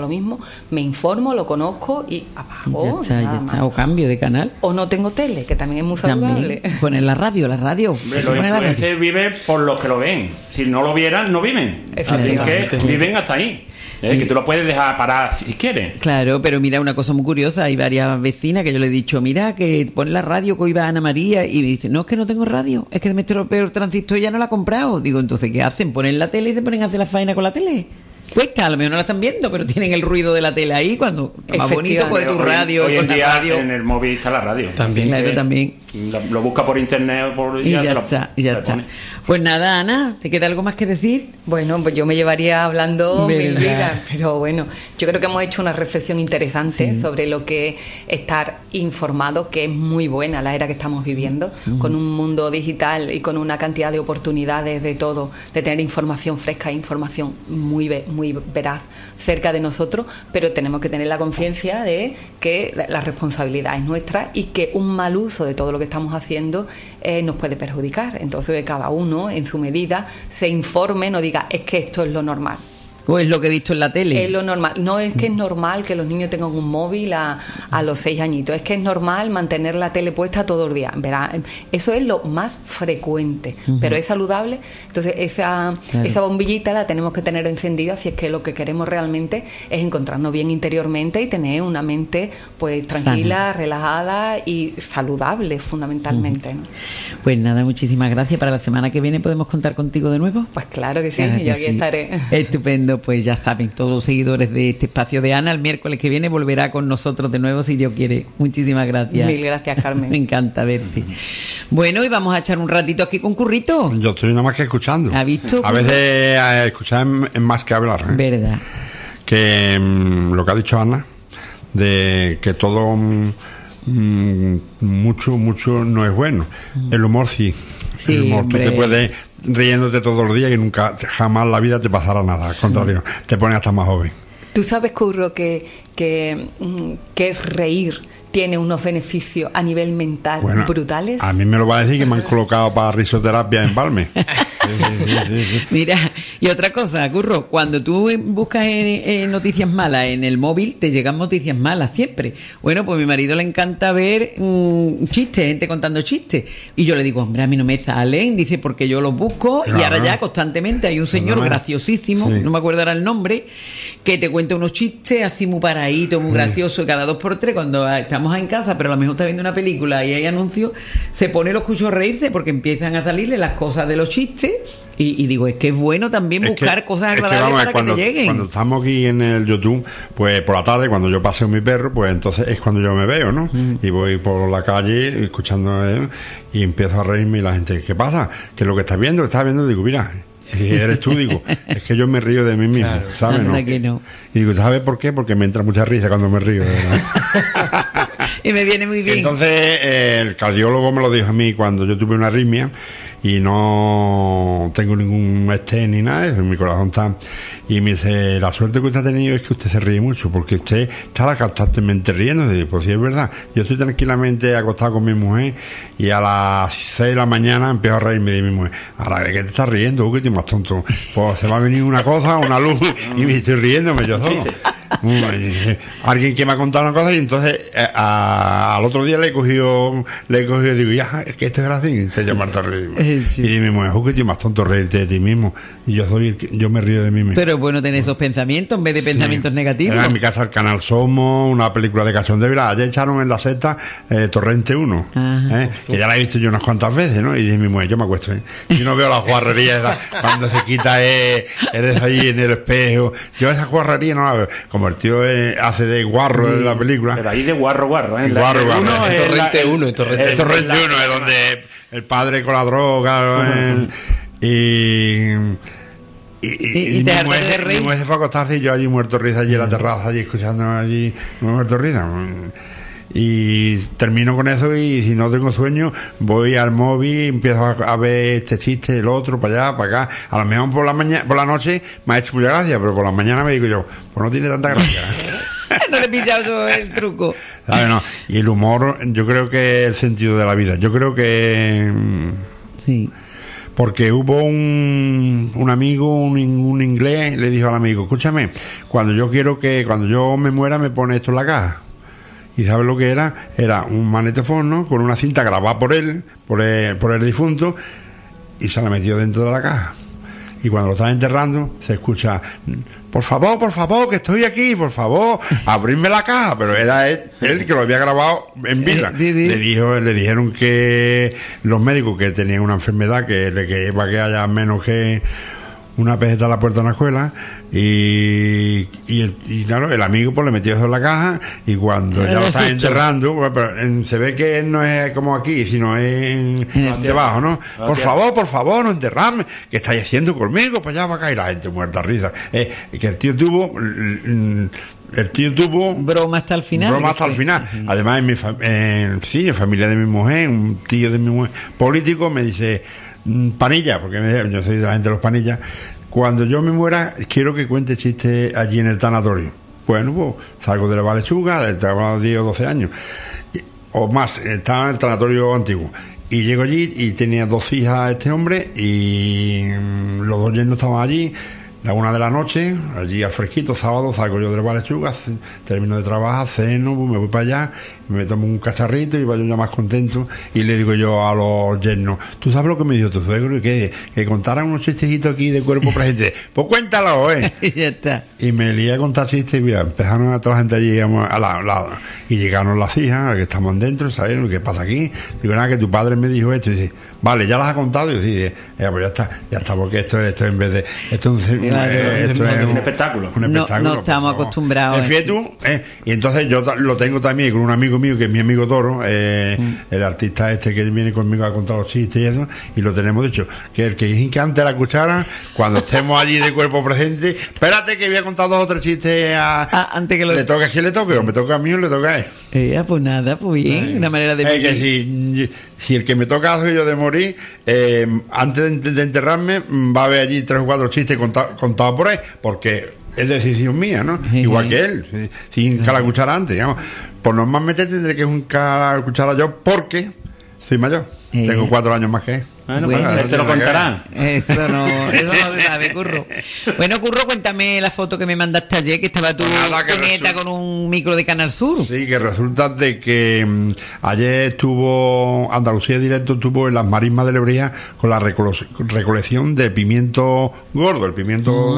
me informo, lo conozco y apago. Ya está. O cambio de canal. O no tengo tele, que también es muy saludable. Poner la radio. Los influencers viven por los que lo ven. Si no lo vieran, no viven. Así que viven hasta ahí. Que tú lo puedes dejar parar si quieres. Claro, pero mira, una cosa muy curiosa, hay varias vecinas que yo le he dicho, mira, que pon la radio que hoy va Ana María, y me dice, no, es que no tengo radio, es que me estropeó el transistor y ya no la he comprado. Digo, entonces, ¿qué hacen? ¿Ponen la tele y se ponen a hacer la faena con la tele? Cuesta, a lo mejor no la están viendo, pero tienen el ruido de la tele ahí, cuando más bonito con tu radio. Hoy en día en el móvil está la radio. También, claro, también. Lo busca por internet y ya está. Pues nada, Ana, ¿te queda algo más que decir? Bueno, pues yo me llevaría hablando mil vidas, pero bueno, yo creo que hemos hecho una reflexión interesante sobre lo que es estar informado, que es muy buena la era que estamos viviendo, con un mundo digital y con una cantidad de oportunidades de todo, de tener información fresca, información muy veraz cerca de nosotros, pero tenemos que tener la conciencia de que la responsabilidad es nuestra y que un mal uso de todo lo que estamos haciendo nos puede perjudicar. Entonces, que cada uno en su medida se informe, no diga es que esto es lo normal. ¿O es lo que he visto en la tele? Es lo normal. No es que es normal que los niños tengan un móvil a los 6 añitos. Es que es normal mantener la tele puesta todo el día. Verá, eso es lo más frecuente, pero es saludable. Entonces esa bombillita la tenemos que tener encendida si es que lo que queremos realmente es encontrarnos bien interiormente y tener una mente pues tranquila, relajada y saludable fundamentalmente, ¿no? Pues nada, muchísimas gracias. Para la semana que viene podemos contar contigo de nuevo. Pues claro que sí, yo aquí estaré. Estupendo. Pues ya saben, todos los seguidores de este espacio de Ana, el miércoles que viene volverá con nosotros de nuevo, si Dios quiere. Muchísimas gracias. Mil gracias, Carmen. Me encanta verte. Bueno, y vamos a echar un ratito aquí con Currito. Yo estoy nada más que escuchando. ¿Ha visto? A veces escuchar es más que hablar. Verdad. Que lo que ha dicho Ana, de que todo mucho no es bueno. El humor sí. Sí, el humor, tú te puedes riéndote todos los días y nunca, jamás la vida te pasará nada, al contrario, te pones hasta más joven. Tú sabes, Curro, que reír tiene unos beneficios a nivel mental brutales. A mí me lo va a decir que me han colocado para risoterapia en Balme. Sí. Mira, y otra cosa, Curro, cuando tú buscas en noticias malas en el móvil, te llegan noticias malas siempre. Bueno, pues a mi marido le encanta ver chistes, gente contando chistes. Y yo le digo, hombre, a mí no me salen, dice, porque yo los busco. Claro. Y ahora ya constantemente hay un señor graciosísimo, no me acuerdo ahora el nombre, que te cuenta unos chistes así muy paraditos, muy graciosos, cada 2x3, cuando estamos en casa, pero a lo mejor está viendo una película y hay anuncios, se pone los cuchos a reírse porque empiezan a salirle las cosas de los chistes. Y digo, es que es bueno también buscar cosas agradables para que te lleguen. Cuando estamos aquí en el YouTube, pues por la tarde, cuando yo paseo mi perro, pues entonces es cuando yo me veo, ¿no? Y voy por la calle escuchando él y empiezo a reírme y la gente, ¿qué pasa? ¿Qué es lo que estás viendo? Digo, mira, y eres tú, digo, es que yo me río de mí mismo, claro, ¿sabes? ¿No? Que no. Y digo, ¿sabes por qué? Porque me entra mucha risa cuando me río, ¿verdad? Y me viene muy bien. Entonces, el cardiólogo me lo dijo a mí cuando yo tuve una arritmia y no tengo ningún estrés ni nada, mi corazón está... Y me dice, la suerte que usted ha tenido es que usted se ríe mucho, porque usted está constantemente riendo. Y digo, pues sí, es verdad. Yo estoy tranquilamente acostado con mi mujer y a las 6 de la mañana empiezo a reírme de mi mujer. Ahora, ¿de qué te estás riendo? ¿Qué te más tonto? Pues se va a venir una cosa, una luz, y me estoy riéndome yo solo. Alguien que me ha contado una cosa y entonces al otro día le he cogido y digo, ya, es que esto es gracioso, te llamas a reírme. Sí. Y mi mujer, ¿qué te más tonto reírte de ti mismo? Y yo me río de mí mismo. Pero es bueno tener esos pensamientos en vez de pensamientos negativos. En mi casa el canal Somos, una película de Cachón de Vila. Ayer echaron en la sexta Torrente 1, que ya la he visto yo unas cuantas veces, ¿no? Y dije mi mujer, yo me acuesto, yo no veo las guarrerías cuando se quita eres ahí en el espejo. Yo esa guarrería no la veo. Como como el tío hace de guarro en la película. Pero ahí de guarro, ¿eh? Guarro. Torrente 1, Torrente 1 es donde el padre con la droga, y mi mujer se fue a acostarse y yo allí muerto de risa, allí en la terraza, allí escuchando allí, muerto de risa. Y termino con eso, y si no tengo sueño voy al móvil, empiezo a ver este chiste, el otro, para allá, para acá. A lo mejor por la noche me ha hecho mucha gracia, pero por la mañana me digo yo, pues no tiene tanta gracia. No le he pillado el truco. ¿Sabes? No. Y el humor, yo creo que es el sentido de la vida. Yo creo que sí. Porque hubo un amigo, un inglés, le dijo al amigo, escúchame, cuando yo me muera me pone esto en la caja. ¿Y sabes lo que era? Era un magnetofón con una cinta grabada por el difunto, y se la metió dentro de la caja. Y cuando lo estaba enterrando, se escucha, por favor, que estoy aquí, por favor, abridme la caja. Pero era él que lo había grabado en vida. Le dijeron que los médicos, que tenían una enfermedad que iba a que haya menos que una peseta a la puerta de una escuela, y claro, el amigo pues le metió eso en la caja, y cuando ya lo está enterrando, pero se ve que no es como aquí, sino es debajo, ¿no? Por favor, no enterradme, ¿qué estáis haciendo conmigo? Pues ya va a caer la gente muerta a risa. Que el tío tuvo broma hasta el final. Uh-huh. Además, en familia de mi mujer, un tío de mi mujer político me dice, Panilla, porque yo soy de la gente de los Panillas, cuando yo me muera quiero que cuente chistes allí en el tanatorio. Bueno, pues salgo de la Valechuga, tengo 10 o 12 años o más, estaba en el tanatorio antiguo, y llego allí y tenía 2 hijas este hombre, y los 2 yernos estaban allí. La 1 de la noche, allí al fresquito, sábado, salgo yo de la Valechuga, termino de trabajar, ceno, me voy para allá, me tomo un cacharrito y vaya ya más contento, y le digo yo a los yernos, ¿tú sabes lo que me dijo tu suegro? Que contaran unos chistecitos aquí de cuerpo presente. Pues cuéntalo, Y ya está. Y me lié a contar chistes, y mira, empezaron a toda la gente allí al lado, y llegaron las hijas, que estaban dentro, salieron, ¿qué pasa aquí? Digo, nada, que tu padre me dijo esto, y dice, vale, ¿ya las ha contado? Y yo dice, pues ya está, porque esto en vez de, esto es un espectáculo. No estamos acostumbrados. Fíjate tú, y entonces yo lo tengo también con un amigo mío, que es mi amigo Toro, el artista este que viene conmigo a contar los chistes y eso, y lo tenemos dicho, que el que encante la cuchara, cuando estemos allí de cuerpo presente, espérate que voy a contar 2 o 3 chistes antes que le toque a quien le toque, o me toca a mí o le toca a él. Pues nada, pues bien, una manera de vivir. Que si el que me toca soy yo de morir, antes de enterrarme va a haber allí 3 o 4 chistes contados por él, porque es decisión mía, ¿no? Igual que él, sin hincar la cuchara antes, digamos. Por normalmente tendré que hincar la cuchara yo, porque soy mayor. Tengo 4 años más que él. Bueno, él te lo contará. Eso no se sabe, Curro. Bueno, Curro, cuéntame la foto que me mandaste ayer, que estaba tu nieta con un micro de Canal Sur. Sí, que resulta de que ayer estuvo Andalucía Directo, estuvo en las Marismas de Lebrija con la recolección de pimiento gordo, el pimiento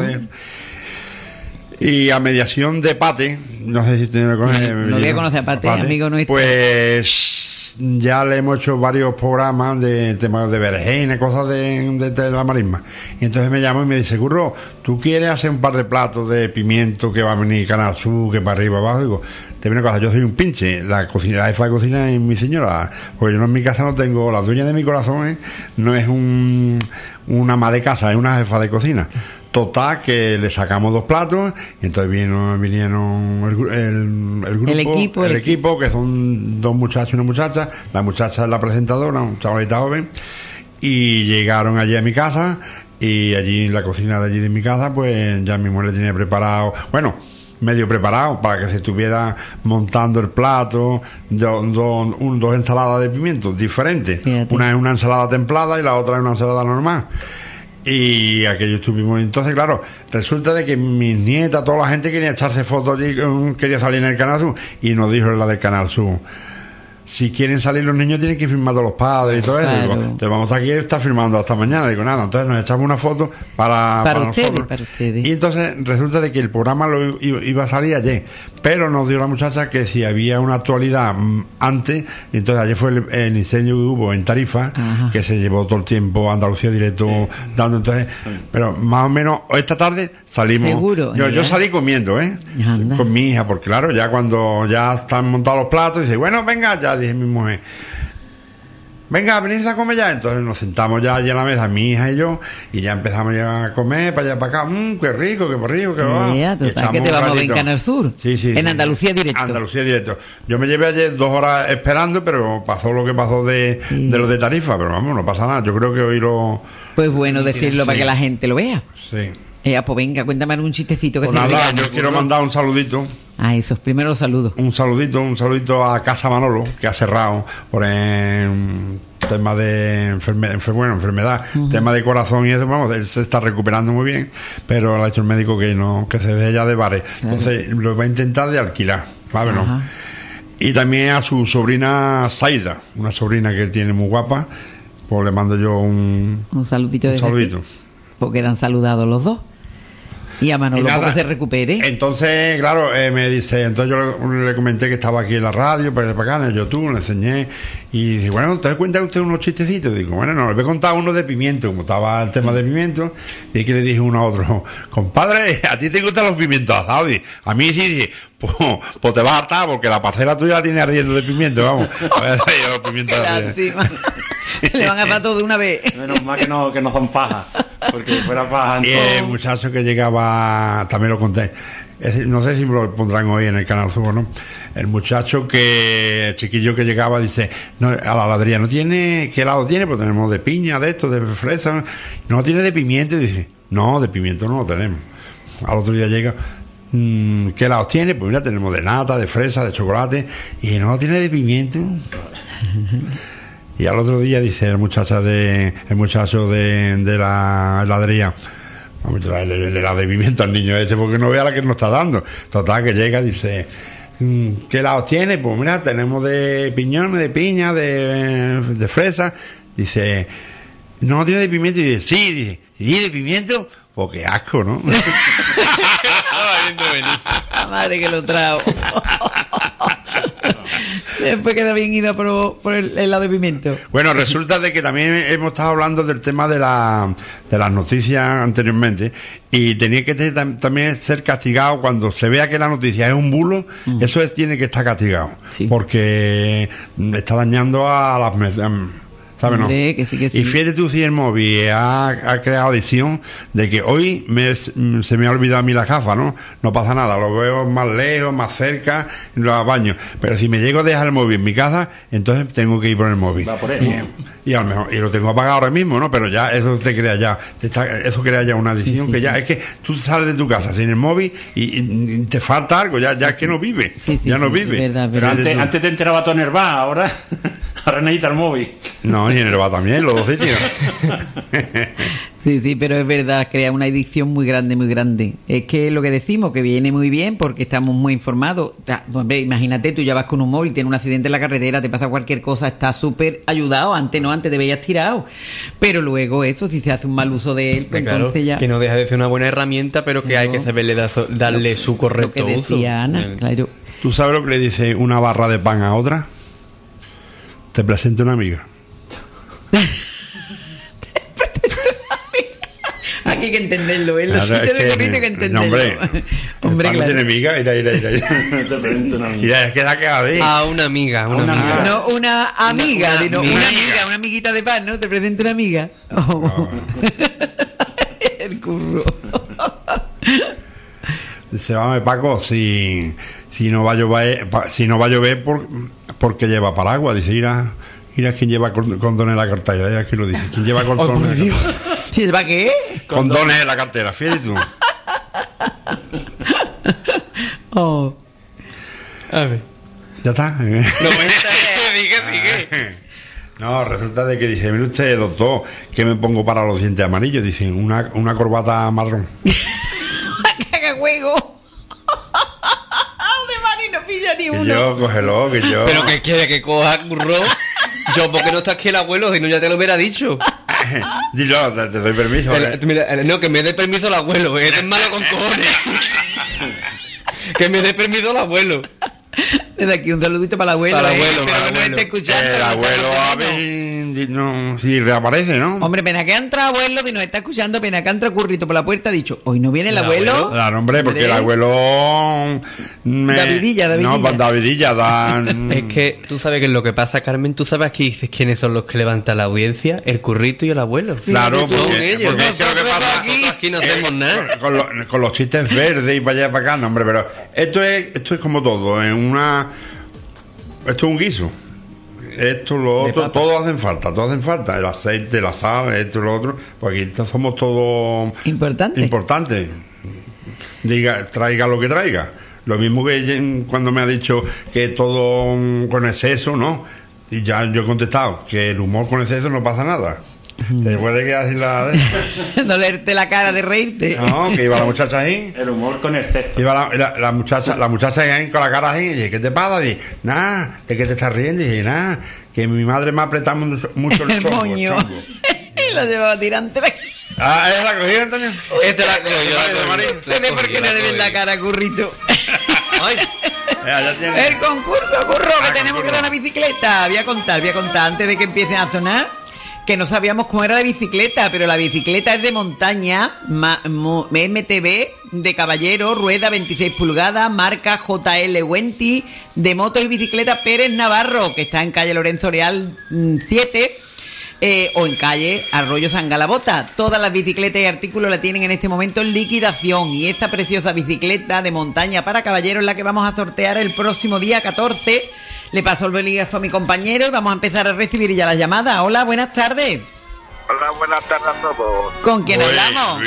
y a mediación de Pate, no sé si usted lo conoce. No voy a conocer a Pate, amigo nuestro. Pues ya le hemos hecho varios programas de temas de berenjena, cosas de la marisma. Y entonces me llama y me dice, Curro, ¿tú quieres hacer un par de platos de pimiento que va a venir Canal Sur, que para arriba abajo? Digo, te viene una cosa, yo soy un pinche, la jefa de cocina es mi señora, porque yo en mi casa no tengo, la dueña de mi corazón no es una ama de casa, es una jefa de cocina. Total, que le sacamos 2 platos, y entonces vinieron el equipo, que son 2 muchachos y una muchacha. La muchacha es la presentadora, una chavalita joven, y llegaron allí a mi casa, y allí en la cocina de allí de mi casa, pues ya mi mujer le tenía preparado, medio preparado, para que se estuviera montando el plato, 2 ensaladas de pimientos diferentes. Fíjate. Una es una ensalada templada y la otra es una ensalada normal. Y aquello estuvimos. Entonces, claro, resulta de que mis nietas, toda la gente quería echarse fotos allí, quería salir en el Canal Sur, y nos dijo la del Canal Sur, si quieren salir los niños tienen que firmar todos los padres y todo eso. Claro. Digo, te vamos a estar aquí, está firmando hasta mañana. Digo, nada, entonces nos echamos una foto para ustedes, nosotros. para ustedes. Y entonces resulta de que el programa lo iba a salir ayer, pero nos dio la muchacha que si había una actualidad antes, y entonces ayer fue el incendio que hubo en Tarifa, Ajá. que se llevó todo el tiempo Andalucía Directo dando, entonces, pero más o menos esta tarde salimos. Seguro, Yo ya. salí comiendo, Anda. con mi hija, porque claro, ya cuando ya están montados los platos, dice, bueno, venga, ya dije mi mujer, venga, venirse a comer ya. Entonces nos sentamos ya allí en la mesa, mi hija y yo, y ya empezamos ya a comer para allá, para acá. Qué rico, qué rico, qué va. Ya, total, que te vamos a ver en Canal Sur. Sí, sí. En sí. Andalucía Directo. Andalucía Directo. Yo me llevé ayer 2 horas esperando, pero pasó lo que pasó de lo de Tarifa, pero vamos, no pasa nada. Yo creo que hoy lo... Pues bueno decirlo para que la gente lo vea. Sí. Pues venga, cuéntame algún chistecito que Pues se nada, diga. yo quiero mandar un saludito. Esos primeros saludos. Un saludito a Casa Manolo, que ha cerrado por tema de enfermedad, tema de corazón y eso, vamos, él se está recuperando muy bien, pero le ha dicho el médico que se deje ya de bares. Entonces lo va a intentar de alquilar, ¿sabes? Ajá. Y también a su sobrina Zaida, una sobrina que tiene muy guapa, pues le mando yo un saludito desde saludito. aquí, porque quedan saludados los dos. Y a Manolo, Y nada, porque se recupere. Entonces, claro, me dice, entonces yo le comenté que estaba aquí en la radio, para acá, en el YouTube, le enseñé, y dice, bueno, ¿te cuenta usted unos chistecitos? Digo, bueno, no, le voy a contar uno de pimiento, como estaba el tema de pimiento, y que le dije uno a otro, compadre, ¿a ti te gustan los pimientos asados? Dice, a mí sí, dice, pues te vas a hartar, porque la parcela tuya la tiene ardiendo de pimiento, vamos. A ver, los pimientos Qué lástima. Le van a dar todo de una vez. Menos mal que no son paja, porque fuera paja. Y el muchacho que llegaba, también lo conté, no sé si me lo pondrán hoy en el Canal Sur, ¿no? El muchacho el chiquillo que llegaba dice, no, a la heladería, ¿no tiene, qué helado tiene? Pues tenemos de piña, de esto, de fresa, no tiene de pimiento, y dice, no, de pimiento no lo tenemos. Al otro día llega, ¿qué helados tiene? Pues mira, tenemos de nata, de fresa, de chocolate, y no tiene de pimiento. Y al otro día dice el muchacho de la heladería, vamos a traerle el helado de pimiento al niño este porque no vea la que nos está dando. Total, que llega y dice, ¿qué helado tiene? Pues mira, tenemos de piñones, de piña, de fresa. Dice, no tiene de pimiento. Y dice, sí, dice, ¿y de pimiento? Pues qué asco, ¿no? La madre que lo trajo. Después queda bien ido por el helado de pimiento. Bueno, resulta de que también hemos estado hablando del tema de las noticias anteriormente, y tenía que también ser castigado cuando se vea que la noticia es un bulo. Eso tiene que estar castigado, Sí. porque está dañando a las ¿sabes? No. Hombre, que sí, que sí. Y fíjate tú si el móvil ha creado adicción de que hoy se me ha olvidado a mí la gafa, ¿no? No pasa nada, lo veo más lejos, más cerca, lo baño. Pero si me llego a dejar el móvil en mi casa, entonces tengo que ir por el móvil. Va por él. Y a lo mejor, y lo tengo apagado ahora mismo, ¿no? Pero ya eso te crea ya, eso crea ya una adicción, Sí, que ya es que tú sales de tu casa sin el móvil y te falta algo, ya es que no vive, Sí, ya no sí, vive. verdad, Pero verdad. antes te enteraba todo enervado, ahora necesita el móvil. No, y en el bar también, los dos sitios. Sí, pero es verdad, crea una adicción muy grande, muy grande. Es que lo que decimos, que viene muy bien porque estamos muy informados. Hombre, imagínate, tú ya vas con un móvil, tienes un accidente en la carretera, te pasa cualquier cosa, estás súper ayudado. Antes te veías tirado. Pero luego eso, si se hace un mal uso de él, pues Claro, entonces ya... que no deja de ser una buena herramienta, pero que Claro. hay que saberle darle su Lo correcto que uso. decía Ana, claro. ¿Tú sabes lo que le dice una barra de pan a otra? Te presento una amiga. Aquí hay que entenderlo, ¿eh? Los Claro, sitios de es comienzo hay que entenderlo. no, hombre, Hombre, el pan no claro. tiene miga, mira. Te presento una amiga. Mira, es que da que a ver. A una amiga, una Una amiga. amiga. No, una amiga, Una sino amiga. una amiga, una amiguita de pan, ¿no? Te presento una amiga. Oh. El curro. Dice, vamos, Paco, si no va a llover, porque lleva paraguas. Dice, mira quién lleva condones en la cartera. Mira quién lo dice. ¿Quién lleva condones? ¿Va qué? Condones en la cartera, fíjate tú. Oh. A ver. Ya está. No, sigue. No, resulta de que dice, mire usted, doctor, ¿qué me pongo para los dientes amarillos? Dicen, una corbata marrón. ¡Que haga juego! De Mari no pilla ni Que uno. yo, cógelo, que yo. Pero que quiere que coja curro. Yo, ¿por qué no está aquí el abuelo? Si no, ya te lo hubiera dicho. Dilo, te doy permiso. Mira, no, que me dé permiso el abuelo, que eres malo con cojones. Que me dé permiso el abuelo. Desde aquí un saludito para el abuelo. Para el abuelo, Espero para el que nos abuelo. esté escuchando. El abuelo, a ver, no, si reaparece, ¿no? Hombre, pena que entra abuelo, si nos está escuchando, pena que entra Currito por la puerta, ha dicho, hoy no viene el abuelo. Claro, hombre, porque el abuelo... Davidilla. No, Davidilla, Es que tú sabes qué es lo que pasa, Carmen. Tú sabes aquí dices quiénes son los que levantan la audiencia, el currito y el abuelo. Claro, Son porque ellos. es que lo que pasa... Aquí no hacemos nada. Con los chistes verdes y para allá y para acá, no, hombre, pero esto es como todo, esto es un guiso. Esto, lo otro, todo hacen falta. El aceite, la sal, esto, lo otro. Porque aquí somos todos importantes. Diga, traiga lo que traiga. Lo mismo que cuando me ha dicho que todo con exceso, ¿no? Y ya yo he contestado que el humor con exceso no pasa nada. Te puede quedar sin la... Dolerte la cara de reírte. No, que iba la muchacha ahí. El humor con exceso. Iba la muchacha ahí con la cara así. Y dije, ¿qué te pasa? Dije, nada, ¿de qué te estás riendo? Y dije, nada, que mi madre me ha apretado mucho el chongo. moño. Y lo llevaba tirante. Ah, ¿es la cogida, Antonio? Esta la cojo yo. ¿Te por qué no le ves la cara, Currito? Ay, Ya tiene. El concurso, Curro, que tenemos que dar una bicicleta. Voy a contar antes de que empiecen a sonar. Que no sabíamos cómo era la bicicleta, pero la bicicleta es de montaña, MTB, de caballero, rueda 26 pulgadas, marca JL Wenti, de motos y bicicleta Pérez Navarro, que está en calle Lorenzo Leal 7, o en calle Arroyo San Galabota. Todas las bicicletas y artículos la tienen en este momento en liquidación, y esta preciosa bicicleta de montaña para caballero es la que vamos a sortear el próximo día 14. Le paso el bolígrafo a mi compañero y vamos a empezar a recibir ya las llamadas. Hola, buenas tardes. Hola, buenas tardes a todos. ¿Con quién hablamos?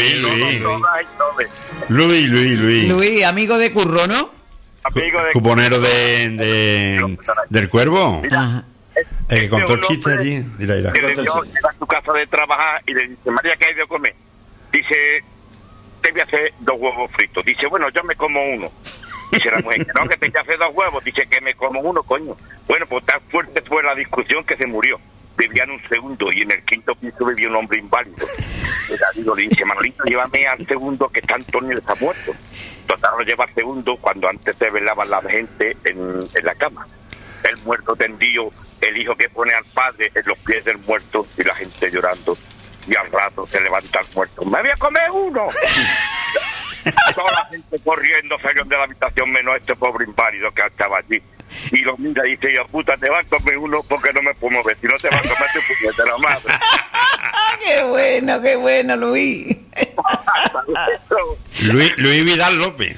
Luis. Luis, amigo de Curro, ¿no? Amigo de... Cuponero del Cuervo. Ajá. El que contó el chiste allí. Mira. Le dio a su casa de trabajar y le dice, María, ¿qué hay de comer? Dice, te voy a hacer 2 huevos fritos. Dice, bueno, yo me como uno. Dice la mujer, no, que te voy a hacer 2 huevos. Dice, que me como uno, coño. Bueno, pues tan fuerte fue la discusión que se murió. Vivía en un segundo y en el 5º piso vivía un hombre inválido. Y David le dice, Manolito, llévame al segundo que está Antonio, está muerto. Total, lo lleva al segundo cuando antes se velaba la gente en la cama. El muerto tendido, el hijo que pone al padre en los pies del muerto y la gente llorando. Y al rato se levanta el muerto. ¡Me voy a comer uno! Toda la gente corriendo salió de la habitación menos este pobre inválido que estaba allí. Y lo mira y dice, yo puta, te vas a comer uno porque no me puedo mover. Si no te vas a comer tu puñetera madre. Qué bueno, Luis. Luis Vidal López.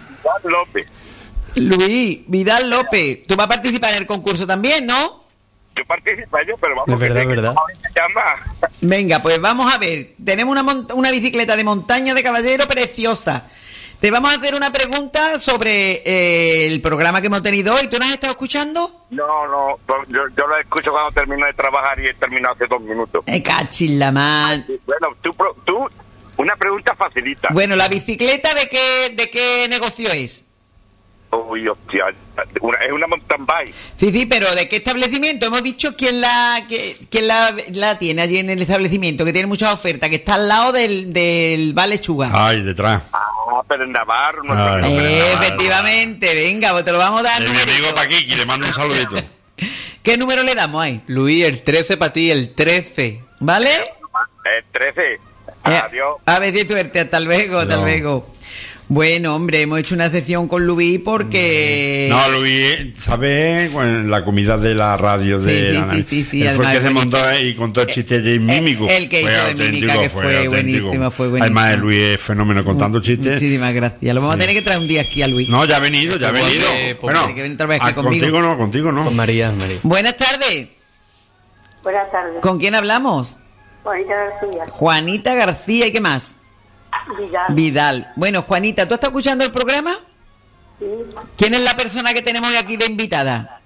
Luis Vidal López. Tú vas a participar en el concurso también, ¿no? Yo participo yo, pero vamos, es verdad, que verdad. Venga, pues vamos a ver. Tenemos una bicicleta de montaña de caballero preciosa. Te vamos a hacer una pregunta sobre el programa que hemos tenido hoy. ¿Tú nos has estado escuchando? No, yo lo escucho cuando termino de trabajar y he terminado hace 2 minutos. Cachis la man. Bueno, tú, una pregunta facilita. Bueno, ¿la bicicleta de qué negocio es? Uy, hostia, es una mountain bike. Sí, pero ¿de qué establecimiento? Hemos dicho quién la tiene allí en el establecimiento, que tiene muchas ofertas, que está al lado del Bar Lechuga. Ay, detrás. Pero en Navarro. Efectivamente, venga, pues te lo vamos a dar. Es mi amigo Paquiqui, le mando un saludito. ¿Qué número le damos ahí? Luis, el 13 para ti, el 13. ¿Vale? El 13. Adiós. A ver, suerte, hasta luego, hasta luego. Bueno, hombre, hemos hecho una sesión con Luis porque... No, Luis, ¿sabes? La comida de la radio de... Sí. Él fue el que se montó y contó el chiste de mímico. El que hizo de mímica, que fue buenísimo. Además, Luis es fenómeno contando chistes. Muchísimas gracias. Lo vamos a tener que traer un día aquí a Luis. No, ya ha venido. Bueno, que viene otra vez aquí contigo no. Con María. Buenas tardes. Buenas tardes. ¿Con quién hablamos? Juanita García. Juanita García, ¿y qué más? Vidal. Bueno, Juanita, ¿tú estás escuchando el programa? Sí. ¿Quién es la persona que tenemos aquí de invitada?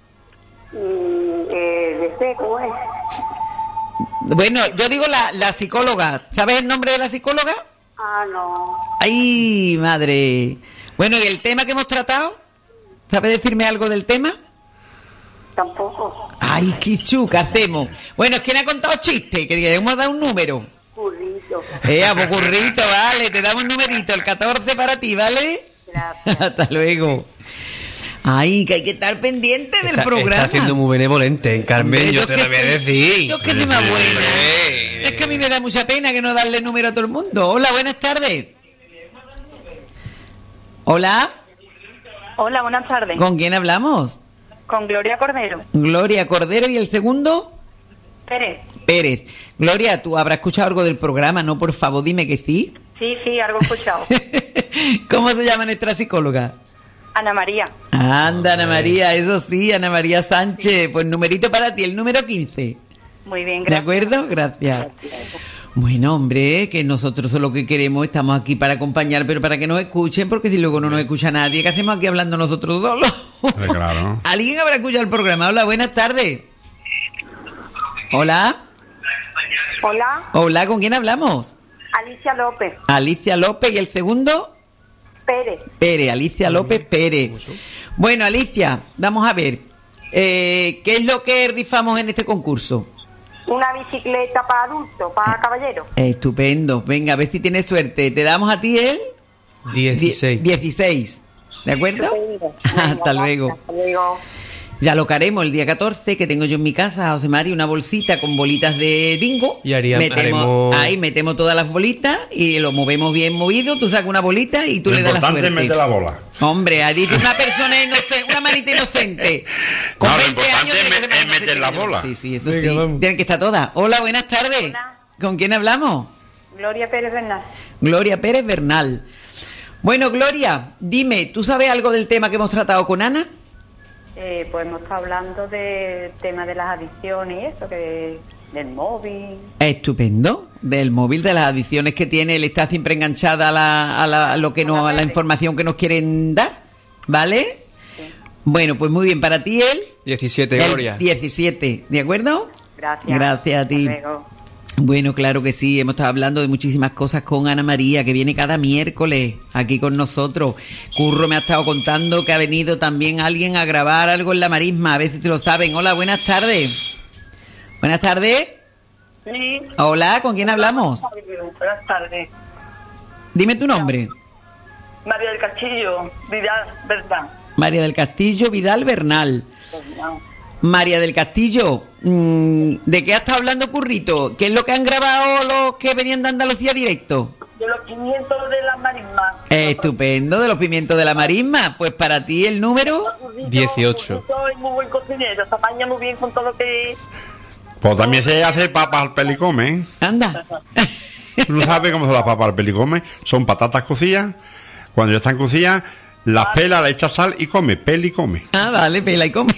¿Cómo es? Bueno, yo digo la psicóloga. ¿Sabes el nombre de la psicóloga? No. ¡Ay, madre! Bueno, ¿y el tema que hemos tratado? ¿Sabe decirme algo del tema? Tampoco. Ay, Kichu, ¿qué hacemos? Bueno, es que me ha contado chiste, que debemos dar un número. Currito. Pues currito, vale, te damos un numerito, el 14 para ti, ¿vale? Gracias. Hasta luego. Ay, que hay que estar pendiente del programa. Está siendo muy benevolente, Carmen, Hombre, yo te lo voy a decir. Yo es que soy más buena. Es que a mí me da mucha pena que no darle número a todo el mundo. Hola, buenas tardes. Hola. Hola, buenas tardes. ¿Con quién hablamos? Con Gloria Cordero. Gloria Cordero, ¿y el segundo? Pérez. Pérez. Gloria, tú habrás escuchado algo del programa, ¿no? Por favor, dime que sí. Sí, algo he escuchado. ¿Cómo se llama nuestra psicóloga? Ana María. Anda, Ana María, eso sí, Ana María Sánchez. Pues numerito para ti, el número 15. Muy bien, ¿De gracias. acuerdo? Gracias. Bueno, hombre, que nosotros lo que queremos, estamos aquí para acompañar, pero para que nos escuchen, porque si luego no nos escucha nadie, ¿qué hacemos aquí hablando nosotros solos? Claro. ¿Alguien habrá escuchado el programa? Hola, buenas tardes. Hola. Hola, Hola, ¿con quién hablamos? Alicia López. Alicia López, ¿y el segundo? Pérez. Pérez, Alicia López Pérez. Bueno, Alicia, vamos a ver. ¿Qué es lo que rifamos en este concurso? Una bicicleta para adultos, para caballeros. Estupendo. Venga, a ver si tienes suerte. Te damos a ti el 16. 16. ¿De acuerdo? Estupendo. Hasta luego. Hasta luego. Ya lo haremos el día 14, que tengo yo en mi casa, José Mari, una bolsita con bolitas de bingo. Y haremos... Ahí metemos todas las bolitas y lo movemos bien movido. Tú sacas una bolita y tú Lo le das la importante suerte. es meter la bola. Hombre, ha dicho una persona inocente, una manita inocente. Con No, lo 20 importante años es tiene que ser es más meter la inocente. bola. Sí, eso Venga, sí. vamos. Tienen que estar todas. Hola, buenas tardes. Hola. ¿Con quién hablamos? Gloria Pérez Bernal. Gloria Pérez Bernal. Bueno, Gloria, dime, ¿tú sabes algo del tema que hemos tratado con Ana? Pues hemos estado hablando del tema de las adicciones y eso, que del móvil. Estupendo. Del móvil, de las adicciones que tiene, él está siempre enganchada a lo que no, a la información que nos quieren dar, ¿vale? Sí. Bueno, pues muy bien, para ti él 17, el Gloria. 17, ¿de acuerdo? Gracias. Gracias a ti. Hasta luego. Bueno, claro que sí, hemos estado hablando de muchísimas cosas con Ana María, que viene cada miércoles aquí con nosotros. Curro me ha estado contando que ha venido también alguien a grabar algo en la Marisma, a ver si lo saben. Hola, buenas tardes. Buenas tardes. Sí. Hola, ¿con quién hablamos? Buenas tardes. Dime tu nombre. María del Castillo, Vidal, ¿verdad? María del Castillo Vidal Bernal. María del Castillo, ¿de qué ha estado hablando Currito? ¿Qué es lo que han grabado los que venían de Andalucía directo? De los 500 de la marisma. Estupendo, de los pimientos de la Marisma. Pues para ti el número 18. Soy muy buen cocinero, se apaña muy bien con todo lo que... Pues también se hace papas al pelicome, ¿eh? Anda. ¿Tú no sabes cómo son las papas al pelicome? Son patatas cocidas. Cuando ya están cocidas, las pelas, le echas sal y come. Pelicome. Ah, vale, pela y come.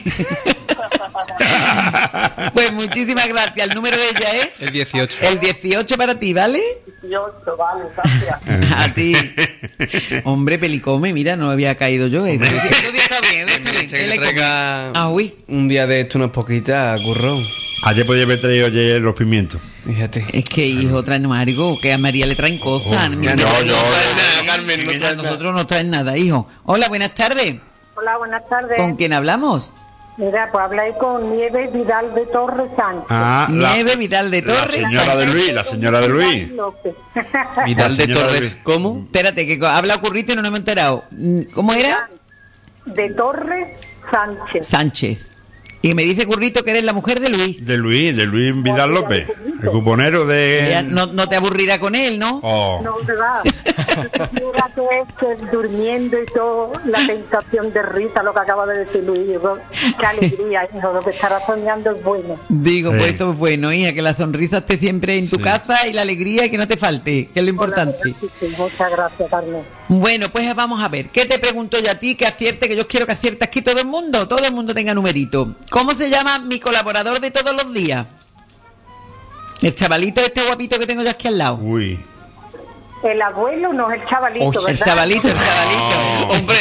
Pues muchísimas gracias. El número de ella es El 18. el 18 para ti, ¿vale? 18, vale, gracias. A ti. Hombre, pelicome, mira, no había caído yo. Eso está bien, está bien. Que le traiga Ah, uy. un día de esto unas poquitas, currón. Ayer podía haber traído ayer los pimientos. Fíjate. Es que, hijo, traen algo, que a María le traen cosas. Oh, Mira, yo- Carmen, no a traes nada. nosotros no traen nada, hijo. Hola, buenas tardes. Hola, buenas tardes. ¿Con quién hablamos? Mira, pues habláis con Nieves Vidal de Torres Sánchez. Ah, Nieve Vidal de la Torres. señora de Luis, la señora de Luis. López. Vidal La de señora Torres, Luis. ¿cómo? Espérate, que habla Currito y no nos hemos enterado. ¿Cómo era? De Torres Sánchez. Sánchez. Y me dice Currito que eres la mujer de Luis. De Luis Vidal López. El cuponero Ya de... no te aburrirá con él, ¿no? Oh. No, ¿verdad? Mira que es que durmiendo y todo, la tentación de risa, lo que acaba de decir Luis. Digo, qué alegría, hijo, lo que estará soñando es bueno. Digo, Sí. pues esto es bueno, hija, que la sonrisa esté siempre en tu casa y la alegría y que no te falte, que es lo importante. Sí, sí, muchas gracias, Carmen. Bueno, pues vamos a ver. ¿Qué te pregunto yo a ti que acierte? Que yo quiero que aciertes aquí todo el mundo tenga numerito. ¿Cómo se llama mi colaborador de todos los días? El chavalito este guapito que tengo yo aquí al lado. Uy. El abuelo no es el chavalito, Oye, El ¿verdad? chavalito. No. Hombre.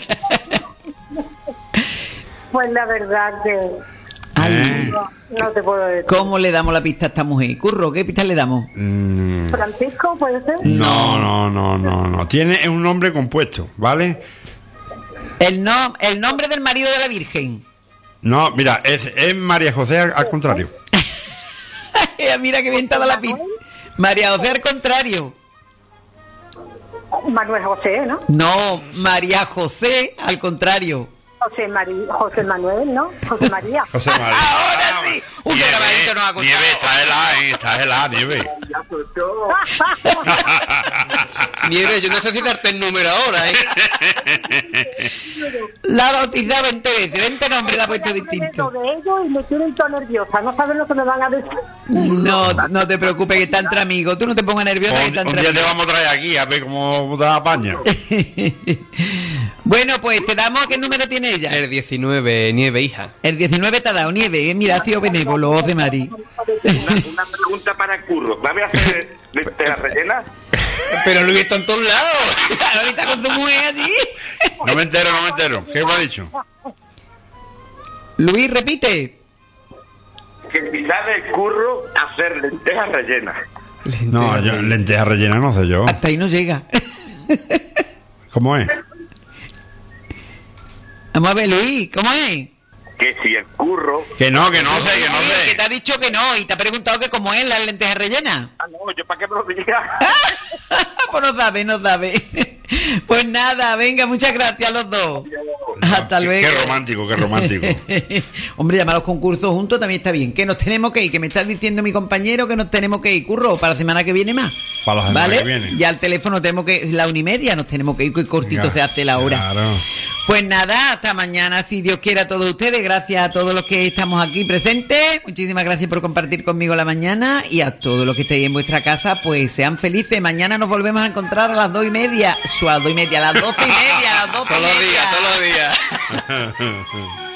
Pues la verdad que Ay, no te puedo decir. ¿cómo le damos la pista a esta mujer? Curro, ¿qué pista le damos? Francisco, ¿puede ser? No. Tiene un nombre compuesto, ¿vale? El nombre del marido de la Virgen. No, mira, es María José al contrario. Mira que bien estaba la pista. María José al contrario. Manuel José, ¿no? No, María José al contrario. José Manuel, ¿no? José María. José María. Ahora sí. Un grabadito nos ha costado. Nieve, está helada, Nieve. Nieve, yo no sé si darte el número ahora, ¿eh? La ha bautizado 20 veces, 20 nombres la ha puesto distinto. De ellos y me tienen todo nerviosa, no saben lo que me van a decir. No te preocupes, que está entre amigos. Tú no te pongas nerviosa, que está Un entre día te amigos. vamos a traer aquí a ver cómo te la apaña. Bueno, pues te damos, ¿qué número tiene ella? El 19, Nieve, hija. El 19 te ha dado, Nieve. Mira, ha sido benévolo, José Mari. Una pregunta para el Curro. ¿Va a hacer lentejas rellenas? Pero Luis está en todos lados. Ahorita con tu mujer allí. No me entero. ¿Qué me ha dicho? Luis, repite. Que si sabe el Curro hacer lentejas rellenas. No, yo lentejas rellenas no sé yo. Hasta ahí no llega. ¿Cómo es? Vamos a ver, Luis, ¿cómo es? Que si el Curro... Que no sé. Que te ha dicho que no y te ha preguntado que cómo es la lenteja rellena. Ah, no, yo para qué me lo diga. Pues no sabe. Pues nada, venga, muchas gracias a los dos. Hasta luego. Qué romántico. Hombre, llamar a los concursos juntos también está bien. Que nos tenemos que ir, que me está diciendo mi compañero que nos tenemos que ir, Curro, para la semana que viene más. Para la semana que viene. Ya al teléfono tenemos que, la 1:30, nos tenemos que ir, que cortito se hace la hora. Claro. Pues nada, hasta mañana, si Dios quiere, a todos ustedes. Gracias a todos los que estamos aquí presentes. Muchísimas gracias por compartir conmigo la mañana. Y a todos los que estéis en vuestra casa, pues sean felices. Mañana nos volvemos a encontrar a las 2:30. A las 12:30, a las 12:30. Todos los días.